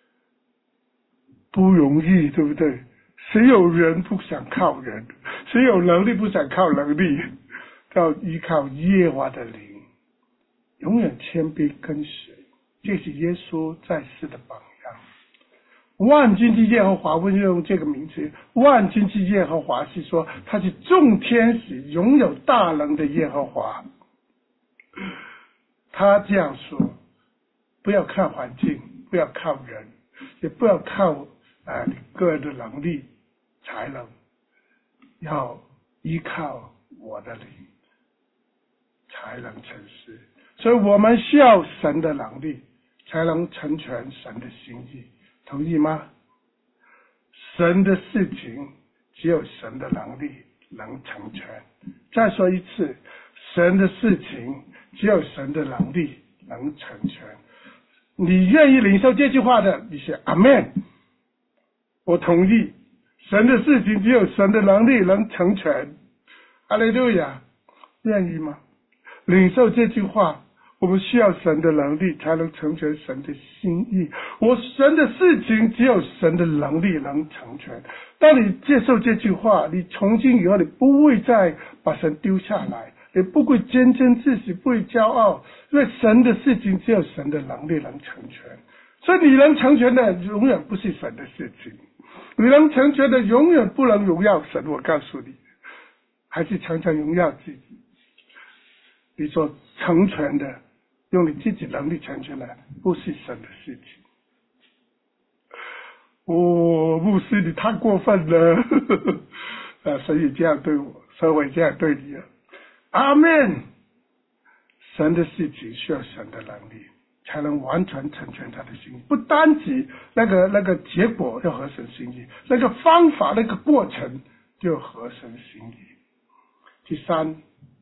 不容易，对不对？谁有人不想靠人？谁有能力不想靠能力？要依靠耶和华的灵，永远谦卑跟随。这是耶稣在世的榜样。万军之耶和华，为什么用这个名词？万军之耶和华是说他是众天使拥有大能的耶和华。他这样说，不要看环境，不要靠人，也不要靠呃你个人的能力才能，要依靠我的灵才能成事。所以我们需要神的能力，才能成全神的心意， 同意吗？神的事情只有神的能力能成全。再说一次，神的事情只有神的能力能成全。你愿意领受这句话的，你写阿们，我同意。神的事情只有神的能力能成全。哈利路亚，愿意吗？领受这句话，我们需要神的能力才能成全神的心意。我神的事情只有神的能力能成全。当你接受这句话，你从今以后你不会再把神丢下来，也不会沾沾自喜，不会骄傲，因为神的事情只有神的能力能成全。所以你能成全的永远不是神的事情，你能成全的永远不能荣耀神。我告诉你，还是常常荣耀自己。你所成全的，用你自己能力成全的，不是神的事情。哦，牧师你太过分了啊，所以这样对我，所以我这样对你啊。阿们。神的事情需要神的能力才能完全成全他的心意，不单指那个那个结果要合神心意，那个方法那个过程就合神心意。第三，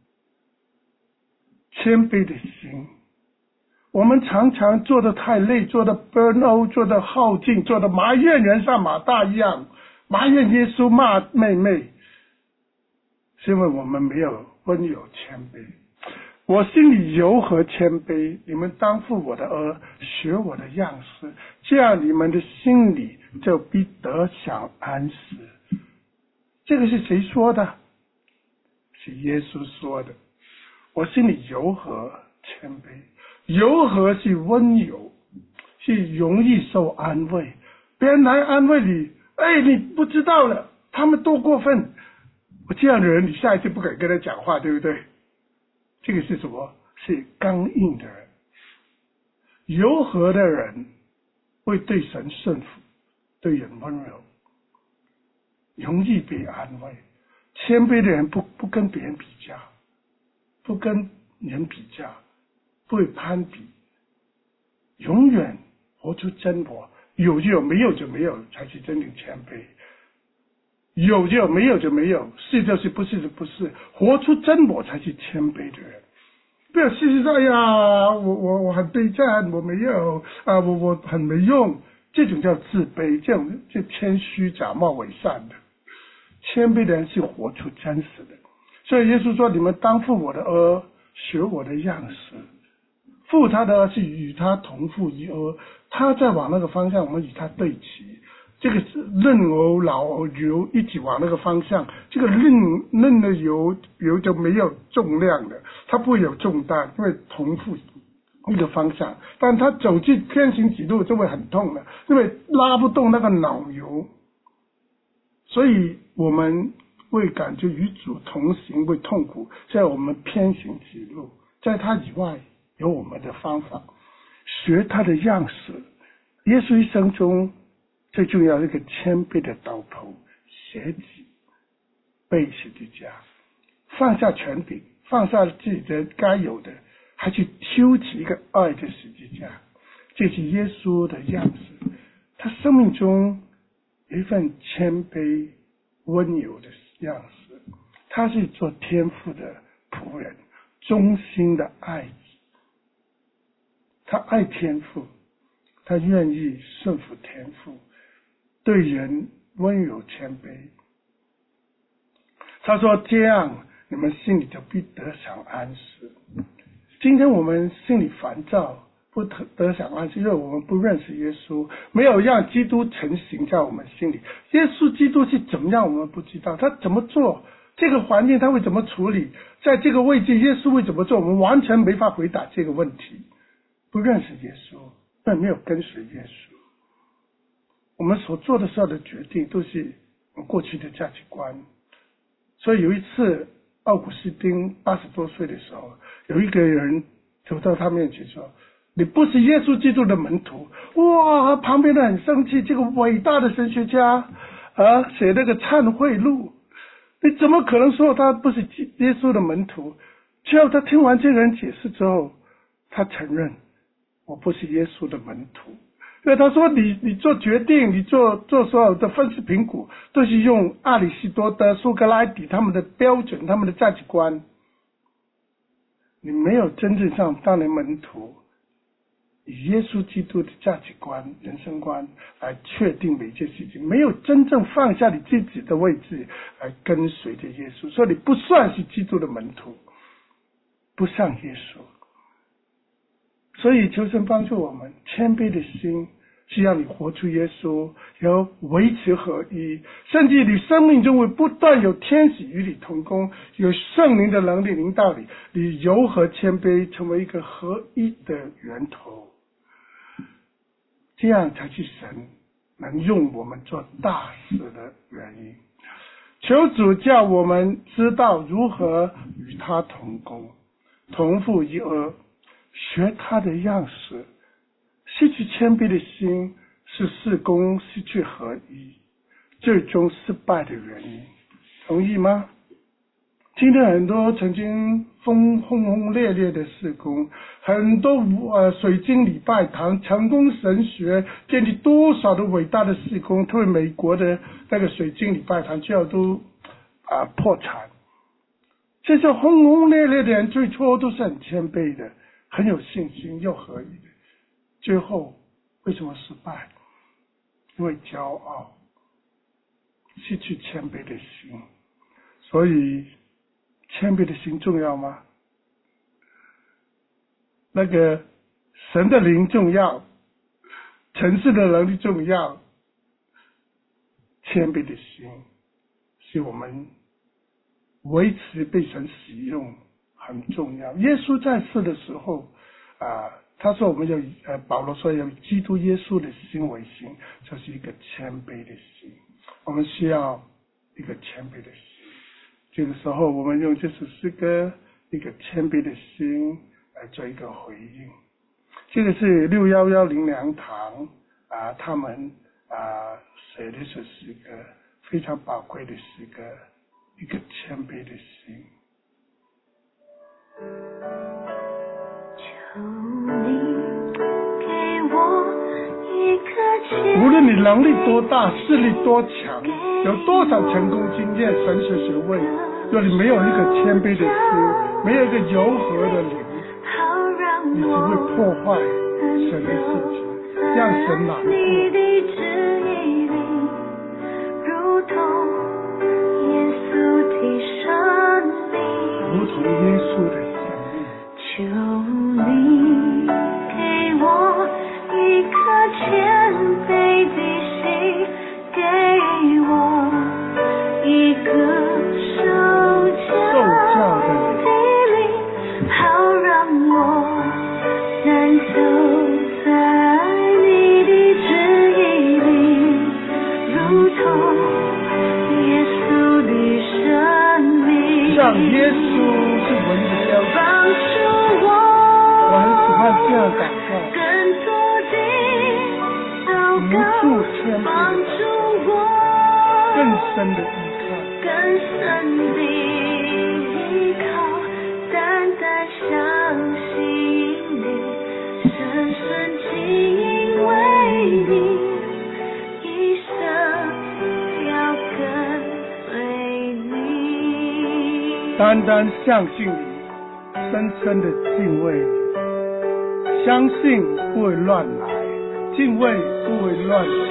谦卑的心。我们常常做得太累，做得 burn out， 做得耗尽，做得埋怨人像马大一样，埋怨耶稣，骂妹妹，是因为我们没有温柔谦卑。我心里柔和谦卑，你们当负我的軛，学我的样式，这样你们的心里就必得享安息。这个是谁说的？是耶稣说的。我心里柔和谦卑，柔和是温柔，是容易受安慰。别人来安慰你，哎，你不知道了，他们多过分。我这样的人，你下一次不敢跟他讲话，对不对？这个是什么？是刚硬的人。柔和的人会对神顺服，对人温柔，容易被安慰。谦卑的人不不跟别人比较，不跟人比较，不会攀比，永远活出真我。有就有，没有就没有，才是真正谦卑。有就有，没有就没有，是就是不是就不是，活出真我才是谦卑的人。不要事实上，哎呀，我我我很卑贱，我没有啊，我我很没用，这种叫自卑，这种就谦虚假冒伪善的。谦卑的人是活出真实的。所以耶稣说，你们当负我的軛，学我的样式。负他的軛是与他同负一軛，他在往那个方向，我们与他对齐。这个是嫩油老油一起往那个方向，这个嫩嫩的油油就没有重量的，它不会有重担，因为同负一个方向。但它走去天行几路就会很痛的，因为拉不动那个脑油。所以我们会感觉与主同行会痛苦，在我们偏行几路，在他以外有我们的方法，学他的样式。耶稣一生中最重要的一个谦卑的倒头，舍己，背十字架，放下权柄，放下自己的该有的，还去挑起一个爱的十字架。这是耶稣的样子。他生命中有一份谦卑温柔的样式。他是做天父的仆人，忠心的爱子。他爱天父，他愿意顺服天父，对人温柔谦卑。他说这样你们心里就必得享安息。今天我们心里烦躁，不得享安息，因为我们不认识耶稣，没有让基督成型在我们心里。耶稣基督是怎么样我们不知道，他怎么做，这个环境他会怎么处理，在这个位置耶稣会怎么做，我们完全没法回答这个问题。不认识耶稣，但没有跟随耶稣，我们所做的所有的决定都是过去的价值观。所以有一次奥古斯丁八十多岁的时候，有一个人走到他面前说，你不是耶稣基督的门徒。哇，旁边的很生气，这个伟大的神学家啊，写那个忏悔录，你怎么可能说他不是耶稣的门徒？只要他听完这个人解释之后，他承认我不是耶稣的门徒。 因为他说你你做决定，你做做所有的分析评估，都是用阿里士多德、苏格拉底他们的标准、他们的价值观。你没有真正上当年门徒，以耶稣基督的价值观、人生观来确定每一件事情，没有真正放下你自己的位置来跟随着耶稣，所以你不算是基督的门徒，不像耶稣。所以求神帮助我们，谦卑的心是让你活出耶稣，要维持合一，甚至你生命中会不断有天使与你同工，有圣灵的能力领导你，你柔和谦卑成为一个合一的源头，这样才是神能用我们做大事的原因。求主叫我们知道如何与他同工，同负一軛，学他的样式。失去谦卑的心是事工失去合一，最终失败的原因。同意吗？今天很多曾经轰轰轰烈烈的事工，很多呃水晶礼拜堂、成功神学，建立多少的伟大的事工，特别美国的那个水晶礼拜堂最后都啊、呃、破产。这些轰轰烈烈的人最初都是很谦卑的，很有信心又合一的，最后为什么失败？因为骄傲，失去谦卑的心。所以谦卑的心重要吗？那个神的灵重要，城市的能力重要，谦卑的心是我们维持被神使用很重要。耶稣在世的时候啊，他说我们有呃，保罗说有基督耶稣的心为心，就是一个谦卑的心。我们需要一个谦卑的心。这个时候我们用这首诗歌一个谦卑的心来做一个回应。这个是六一一灵粮堂啊，他们啊写的一首诗歌，非常宝贵的诗歌，一个谦卑的心。 求你给我一颗谦， 无论你能力多大，势力多强，有多少成功经验、神学学位，若你没有一个谦卑的心，没有一个柔和的灵，你只会破坏神的事情，让神难过。 如同耶稣的生命， 如同耶稣的生命。 求你给我一颗谦卑的心，给我一个受教的灵，好让我能走在你的旨意里，如同耶稣的生命。 像耶稣是我们的标准。 帮助我， 我很喜欢这样祷告， 更多的祷告，帮助我更深的依靠， 更深的依靠，单单相信你，深深敬畏你，一生要跟随你。 单单相信你，深深的敬畏你，相信不会乱来，敬畏不会乱走，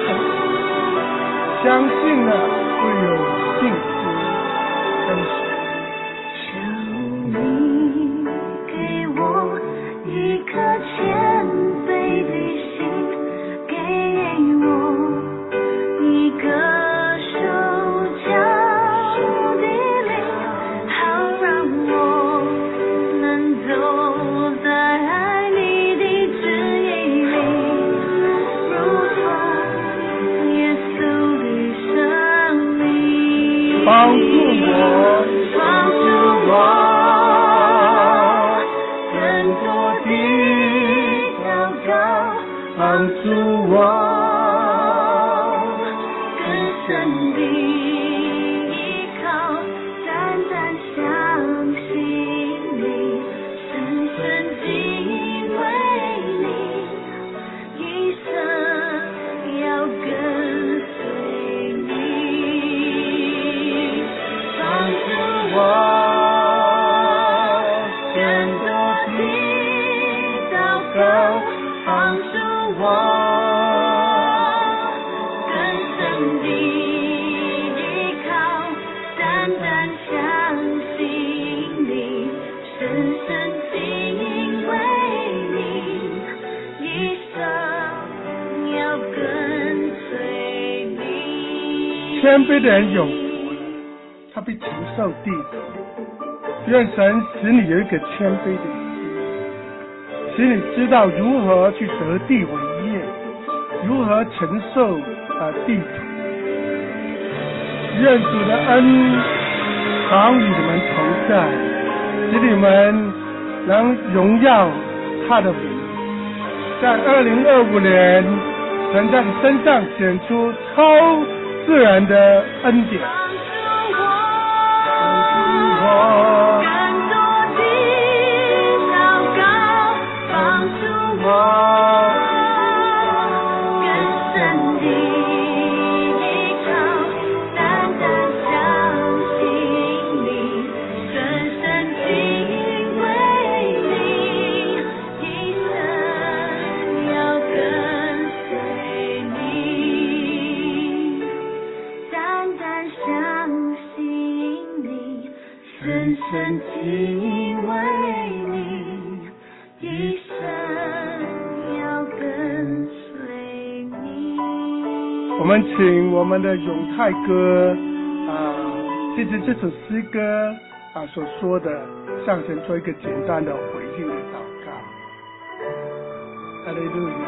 相信了会有信心跟随。 求你给我一颗谦卑的心，给我一个受教的灵，好让我能走在你的旨意里，如同耶稣的生命。 帮助我地祷告，帮助我更深地依靠，单单相信你，深深敬畏你，一生要跟随你。 谦卑的人有福了，他必承受地土。愿神使你有一个谦卑的心，使你知道如何去得地为业，如何承受啊地土。愿主的恩常与你们同在，使你们能荣耀他的名。在二零二五年，神在你身上显出超自然的恩典。我们请我们的永泰哥啊，借着这首诗歌啊所说的，向神做一个简单的回应的祷告。哈利路亚，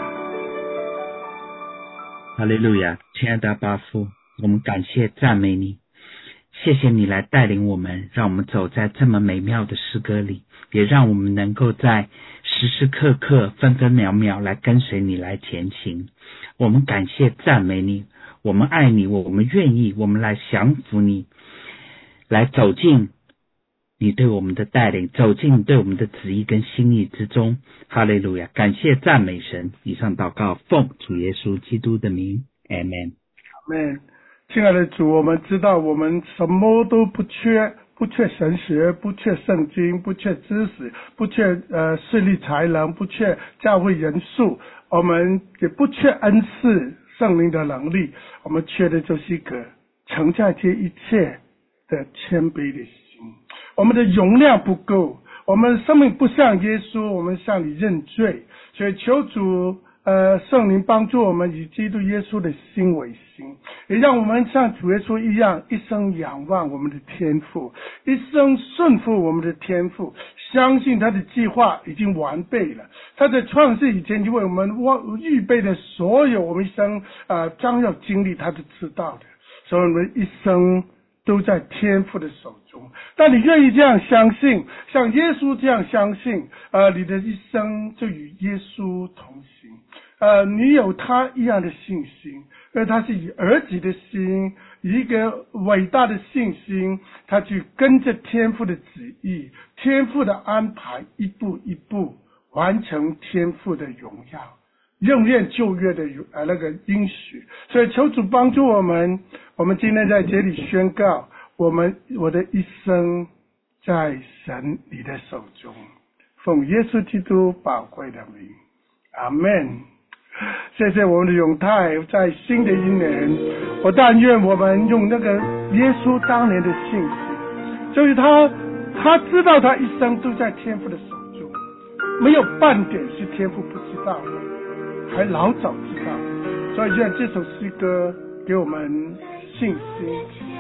哈利路亚！亲爱的阿爸父，我们感谢赞美你，谢谢你来带领我们，让我们走在这么美妙的诗歌里，也让我们能够在时时刻刻、分分秒秒来跟随你来前行。我们感谢赞美你，我们爱你，我们愿意，我们来降服你，来走进你对我们的带领，走进你对我们的旨意跟心意之中。哈利路亚！感谢赞美神。以上祷告奉主耶稣基督的名 Amen。 Amen。 亲爱的主，我们知道我们什么都不缺，不缺神学，不缺圣经，不缺知识，不缺呃势力才能，不缺教会人数，我们也不缺恩赐圣灵的能力，我们缺的就是一个承载这一切的谦卑的心。我们的容量不够，我们生命不像耶稣，我们向你认罪，所以求主呃，圣灵帮助我们以基督耶稣的心为心，也让我们像主耶稣一样，一生仰望我们的天父，一生顺服我们的天父，相信他的计划已经完备了，他在创世以前就为我们预备的所有我们一生呃将要经历，他都知道的，所以我们一生都在天父的手中。但你愿意这样相信，像耶稣这样相信，呃，你的一生就与耶稣同行。呃，你有他一样的信心，而他是以儿子的心，以一个伟大的信心，他去跟着天父的旨意，天父的安排，一步一步完成天父的荣耀，应验旧约的呃那个应许。所以求主帮助我们，我们今天在这里宣告，我们我的一生在神你的手中，奉耶稣基督宝贵的名，阿们。谢谢我们的永泰，在新的一年，我但愿我们用那个耶稣当年的信心，就是他他知道他一生都在天父的手中，没有半点是天父不知道的，还老早知道，所以愿这首诗歌给我们信心。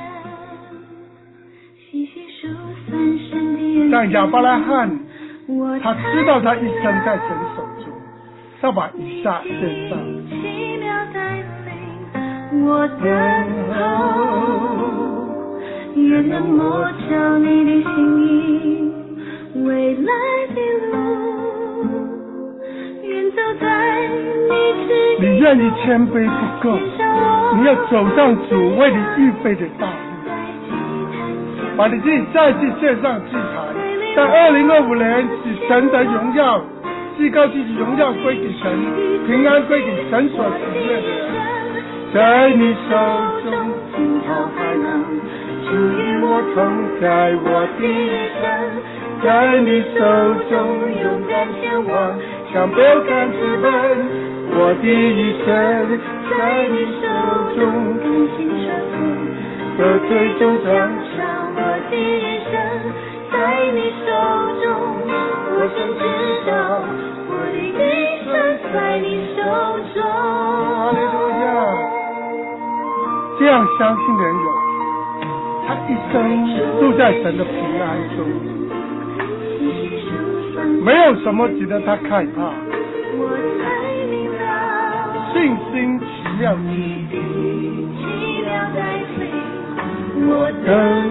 像亚伯拉罕，他知道他一生在神手中，他把以撒献上。 我等候，愿能摸着你的心意，未来的路，愿走在你旨意。 你愿意谦卑不够，你要走上主为你预备的道路，把你自己再次献上祭坛，在二零二五年使神的荣耀，至高自己荣耀归给神，平安归给神所喜悦的人。在你手中尽头还能主与我同在，我的一生在你手中勇敢前往，像标杆直奔。我的一生在你手中甘心顺服，和最终奖赏。我的一生在你手中，我深知道我的一生在你手中。哈利路亚！这样相信的人有，他一生都在神的平安中，没有什么值得他害怕。信心奇妙奇妙在随我等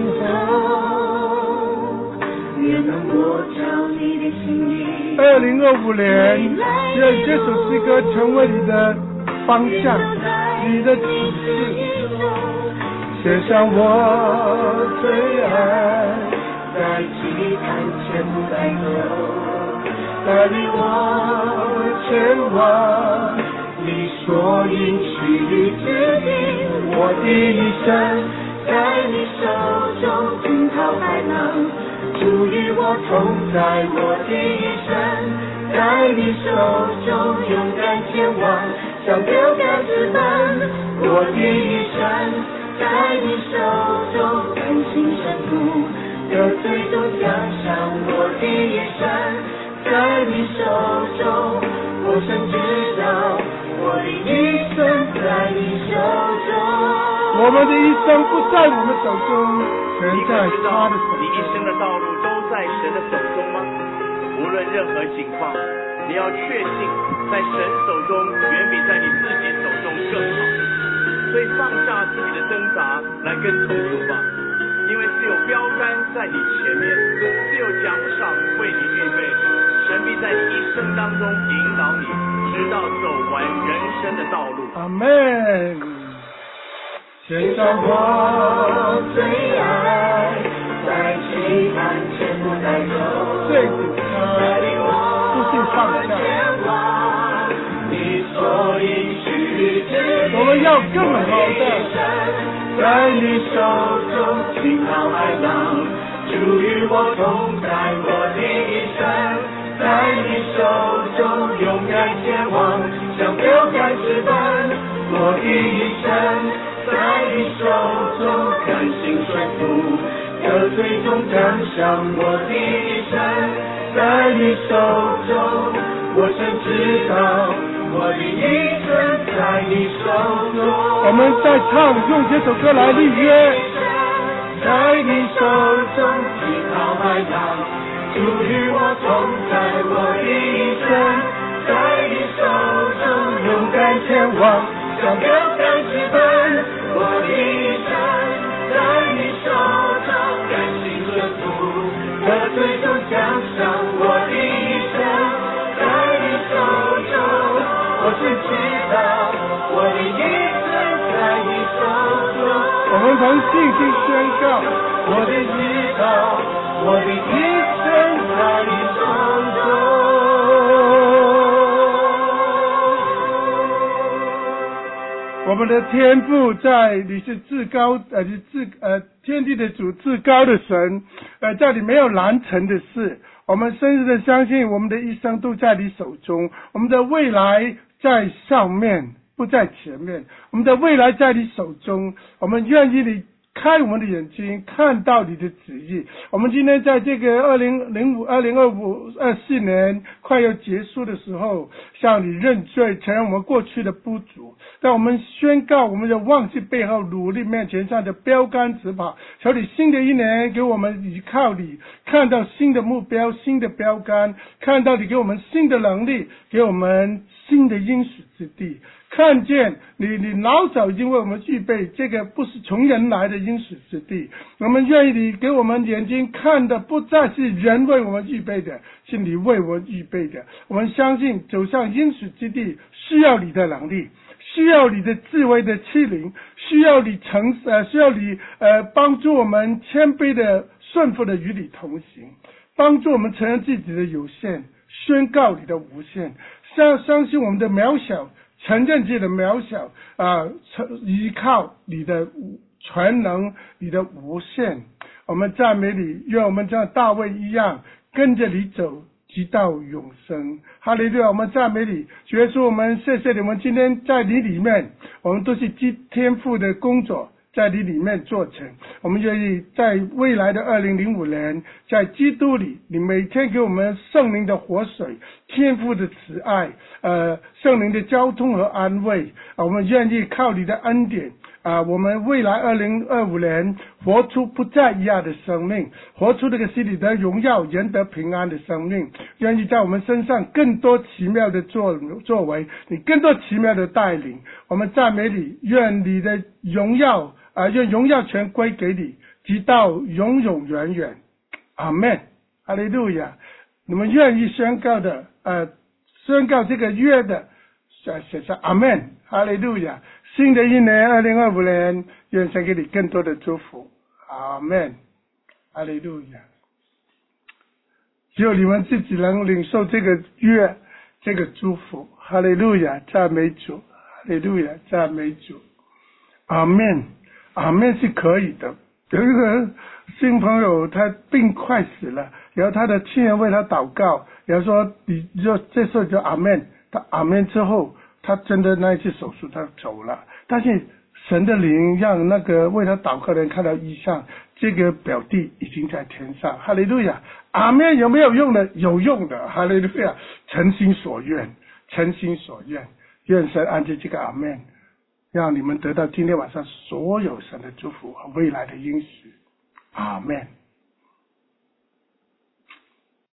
候，也能摸着你的心意。二零二五年，愿这首诗歌成为你的方向，你的指示。写上我最爱，在期盼前不再走，带领我前往。你所应许之地，我的一生在你手中惊涛骇浪，主与我同在。我的一生在你手中勇敢前往，像标杆直奔。我的一生在你手中甘心顺服，得最终奖赏。我的一生在你手中，我深知道我的一生在你手中。我们的一生不在我们手中，全在他的手中。 你一生的道路都在神的手中吗？无论任何情况，你要确信在神手中远比在你自己手中更好。所以放下自己的挣扎，来跟从主吧，因为是有标杆在你前面，是有奖赏为你预备。神必在你一生当中引导你，直到走完人生的道路。 阿们。献上我最爱，在期盼前不再走，最紧带领我前往你所应许之。我们要更好的在你手中惊涛骇浪，主与我同在。我的一生在你手中勇敢前往，像标杆直奔。我的一生在你手中甘心顺服，得最终奖赏。我的一生在你手中，我深知道我的一生在你手中。我们在唱，用这首歌来立约。在你手中惊涛骇浪，主与我同在。我的一生在你手中勇敢前往，像标杆直奔。我的一生在你手中甘心顺服，得最终奖赏。我的一生在你手中，我只知道我的一生在你手中。我们从信心宣告，我的知道我的一生在你手中。我们的天父在，你是至高呃，你至呃天地的主，至高的神，呃，在你没有难成的事。我们深深的相信，我们的一生都在你手中，我们的未来在上面，不在前面，我们的未来在你手中。我们愿意你开我们的眼睛，看到你的旨意。我们今天在这个二零零五、二零二五、二四年快要结束的时候，向你认罪，承认我们过去的不足。让我们宣告，我们要忘记背后，努力面前上的标杆直跑。求你新的一年给我们依靠你，看到新的目标、新的标杆，看到你给我们新的能力，给我们新的应许之地。看见你，你老早已经为我们预备这个不是从人来的应许之地。我们愿意你给我们眼睛看的不再是人为我们预备的，是你为我们预备的。我们相信走上应许之地需要你的能力，需要你的智慧的欺凌，需要你诚呃需要你呃帮助我们谦卑的顺服的与你同行，帮助我们承认自己的有限，宣告你的无限，相相信我们的渺小，承认自己的渺小啊、呃，依靠你的全能，你的无限。我们赞美你，愿我们像大卫一样， 跟着你走直到永生。哈利路亚，我们赞美你，主耶稣，我们谢谢你，我们今天在你里面，我们都是天父的工作在你里面做成。我们愿意在未来的二零零五年，在基督里，你每天给我们圣灵的活水，天父的慈爱，呃，圣灵的交通和安慰。啊，我们愿意靠你的恩典啊，我们未来二零二五年活出不再一样的生命，活出这个心里的荣耀，人得平安的生命。愿意在我们身上更多奇妙的作作为，你更多奇妙的带领。我们赞美你，愿你的荣耀啊，愿荣耀全归给你，直到永永远远。阿们，哈利路亚。你们愿意宣告的，呃，宣告这个约的，写上阿们，哈利路亚。新的一年二零二五年，愿神给你更多的祝福。阿们，哈利路亚。只有你们自己能领受这个约，这个祝福。哈利路亚，赞美主，哈利路亚，赞美主。阿们，阿们是可以的。有一个新朋友，他病快死了，然后他的亲人为他祷告，然后说你就这时候就阿们，他阿们之后，他真的那一次手术他走了，但是神的灵让那个为他祷告的人看到异象，这个表弟已经在天上。哈利路亚，阿们有没有用的？有用的。哈利路亚，诚心所愿，诚心所愿，愿神按照这个阿们，让你们得到今天晚上所有神的祝福和未来的应许。阿们。